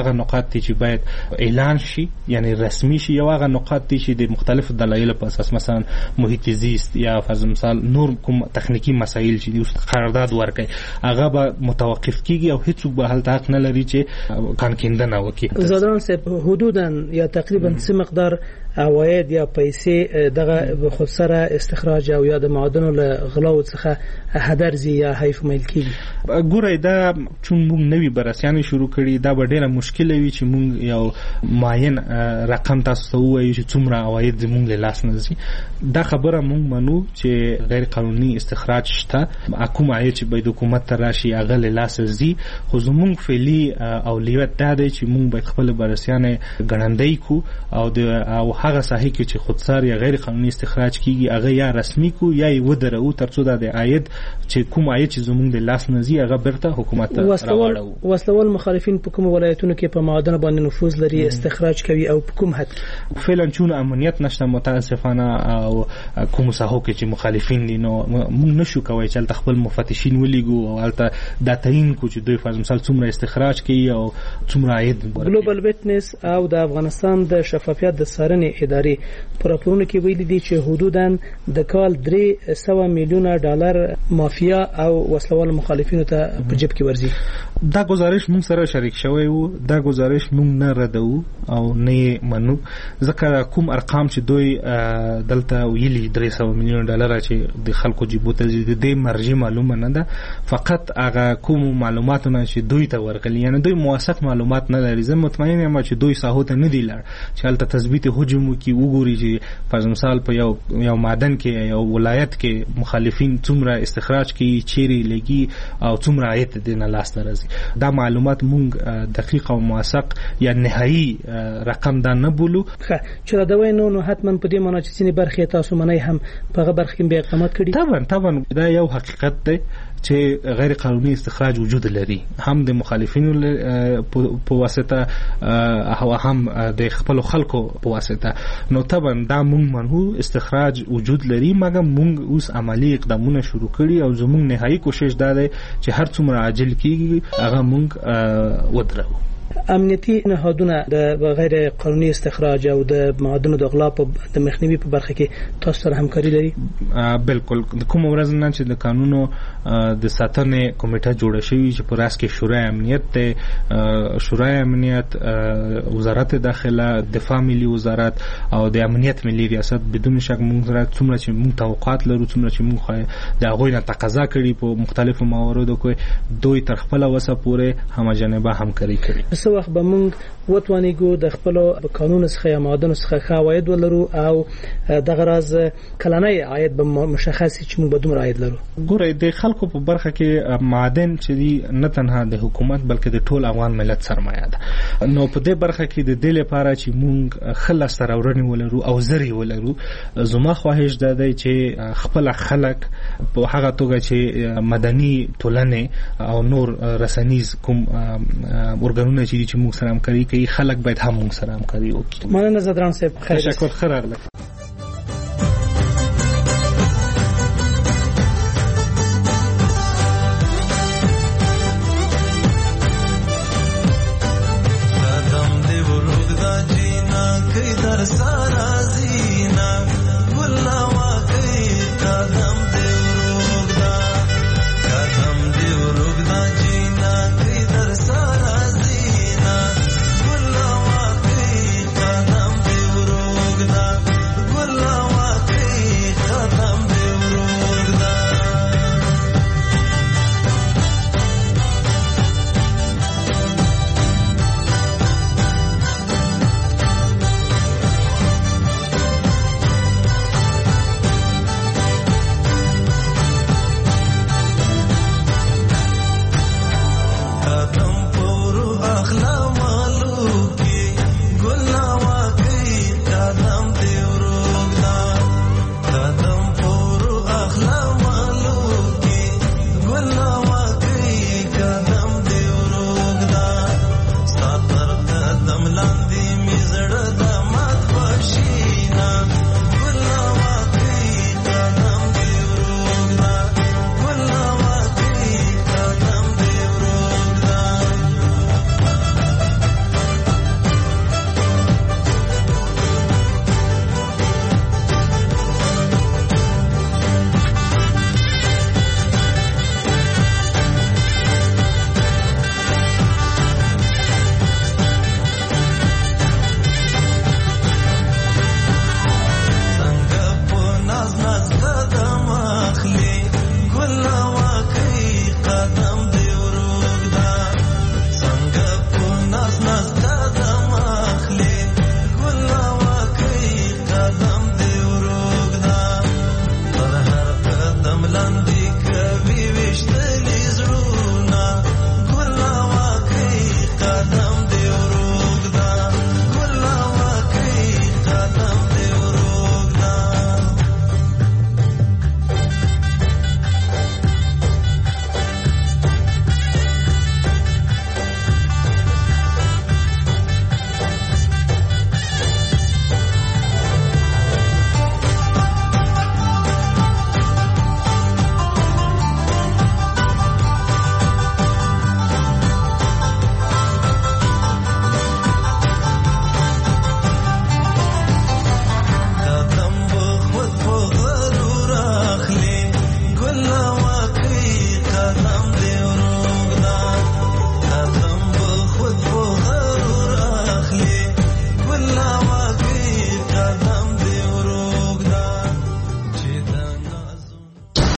هغه نقاط چې باید اعلان شي یعنی رسمي شي یو هغه نقاط چې د مختلفو دلایلو په اساس مثلا محیط زیست یا فرض مثال نور کوم تخنیکی مسایل چې قرارداد ورکړي هغه به متوقف کیږي او هیڅ به حل حق نه لري چې کانکیندنه وکړي. زادران صاحب حدودا یا تقریبا څه مقدار عواید یا پیسې دغه خود سره استخراج او یا د معادنو له غلاو څخه هدر زی یا حیف مایل کیږي؟ ګوره دا چون موږ نوی برسیان شروع کړي دا به ډیره مشکل وي چې موږ یو معین رقم تاسو ته وایو چې څومره عواید زموږ له لاس نه ځي. دا خبره موږ منو چې غیر قانوني استخراج شته کوم عاید چې باید حکومت ته راشي هغه له لاس ځي خو زموږ فعلي اولویت دا دی چې موږ باید خپل برسیان ګڼندای کو او هغه ساحې کې چې خودسار یا غیر قانوني استخراج کیږي هغه یا رسمي کو یا یې ودرو ترڅو د عاید چې کوم عاید چې زموږ د لاس نه ځي هغه بیرته حکومت ته راوړو. وسلوال مخالفین په کوم ولایتونو کې په معادن باندې نفوذ لري استخراج کوي او په کوم حد فعلا چون امنیت نشته متاسفانه او کوم ساحو کې چې مخالفین دي نو موږ نشو کوي چې خپل مفتشین ولېګو او البته دا تعیین کو چې دوی فرض مثال څومره استخراج کوي او څومره عاید. ګلوبل ویټنس او د افغانستان د شفافیت د څارنې ادارې په راپورونو کې ویلي دي چې حدوداً د کال 300 میلیونه ډالر مافیا او وسلوال مخالفینو ته په جیب کې ورځي. دا گزارش موږ سره شریک شوی وو دا گزارش موږ نه ردو او نه منو ځکه کوم ارقام چې دوی دلته ویلي 300 میلیون ډالر چې د خلکو جیبو ته ځي د مرجع معلومه نه ده فقط هغه کوم معلوماتونه چې دوی ته ورغلي یعنی دوی موثق معلومات نه لري. زه مطمئن یم چې دوی ساحو ته نه دی لار چې هلته تثبیت هجوم کی وګوري چې فرض مثال په یو معدن کې یو ولایت کې مخالفین څومره استخراج کوي چیرې لګي او څومره عاید د نه لاس ته راځي. دا معلومات مونږ دقیق او موثق یا نهایی رقم دا نه بولو. چې دا وای نو حتما په دې معنی چې سینې برخه تاسو منای هم په هغه برخه کې به اقدامات کړي. طبعا دا یو حقیقت دی چې غیر قانوني استخراج وجود لري هم د مخالفینو په واسطه او هم د خپل خلکو په واسطه. نو طبعا دا مونږ منو استخراج وجود لري مګر مونږ اوس عملی اقدامونه شروع کړي او زموږ نهایی کوشش دا دی چې هر څومره عاجل کیږي هغه مونږ ودرو. امنیتي نهادونه د غیر قانوني استخراج او د معادنو د غلا په د مخنیوي په برخه کې تاسو سره همکاري لري؟ بالکل کوم ورځ نه چې د قانونو د ساتنې کمیټه جوړه شوې چې په راس کې شورای امنیت ته شورای امنیت وزارت داخله دفاع ملي وزارت او د امنیت ملي ریاست بدون شک موږ سره څومره چې موږ توقعات لرو څومره چې موږ د هغوی نه تقاضا کړي په مختلفو مواردو کې دوی تر خپل وسه پورې همجانبه همکاري کوي. څه وخت به موږ وتوانیږو د خپل قانون څخه یا معادن څخه عواید ولرو او دغه راز کلنۍ عاید به مشخص چې موږ به دومره عاید لرو؟ ګوره د خلکو په برخه کې معادن چې دی نه تنها د حکومت بلکې د ټول افغان ملت سرمایه ده. نو په دې برخه کې د دې لپاره چې موږ خلاص سرورنی ولرو او زری ولرو زما خواهش ده دی چې خپل خلک په هغه توګه چې مدني ټولنې او نور رسنیز کوم ورګانونه چې موږ سره همکاري کوي خلک باید هم موږ سره همکاري وکړي. مننه زدران صاحب. تشکر. خیر راغلی.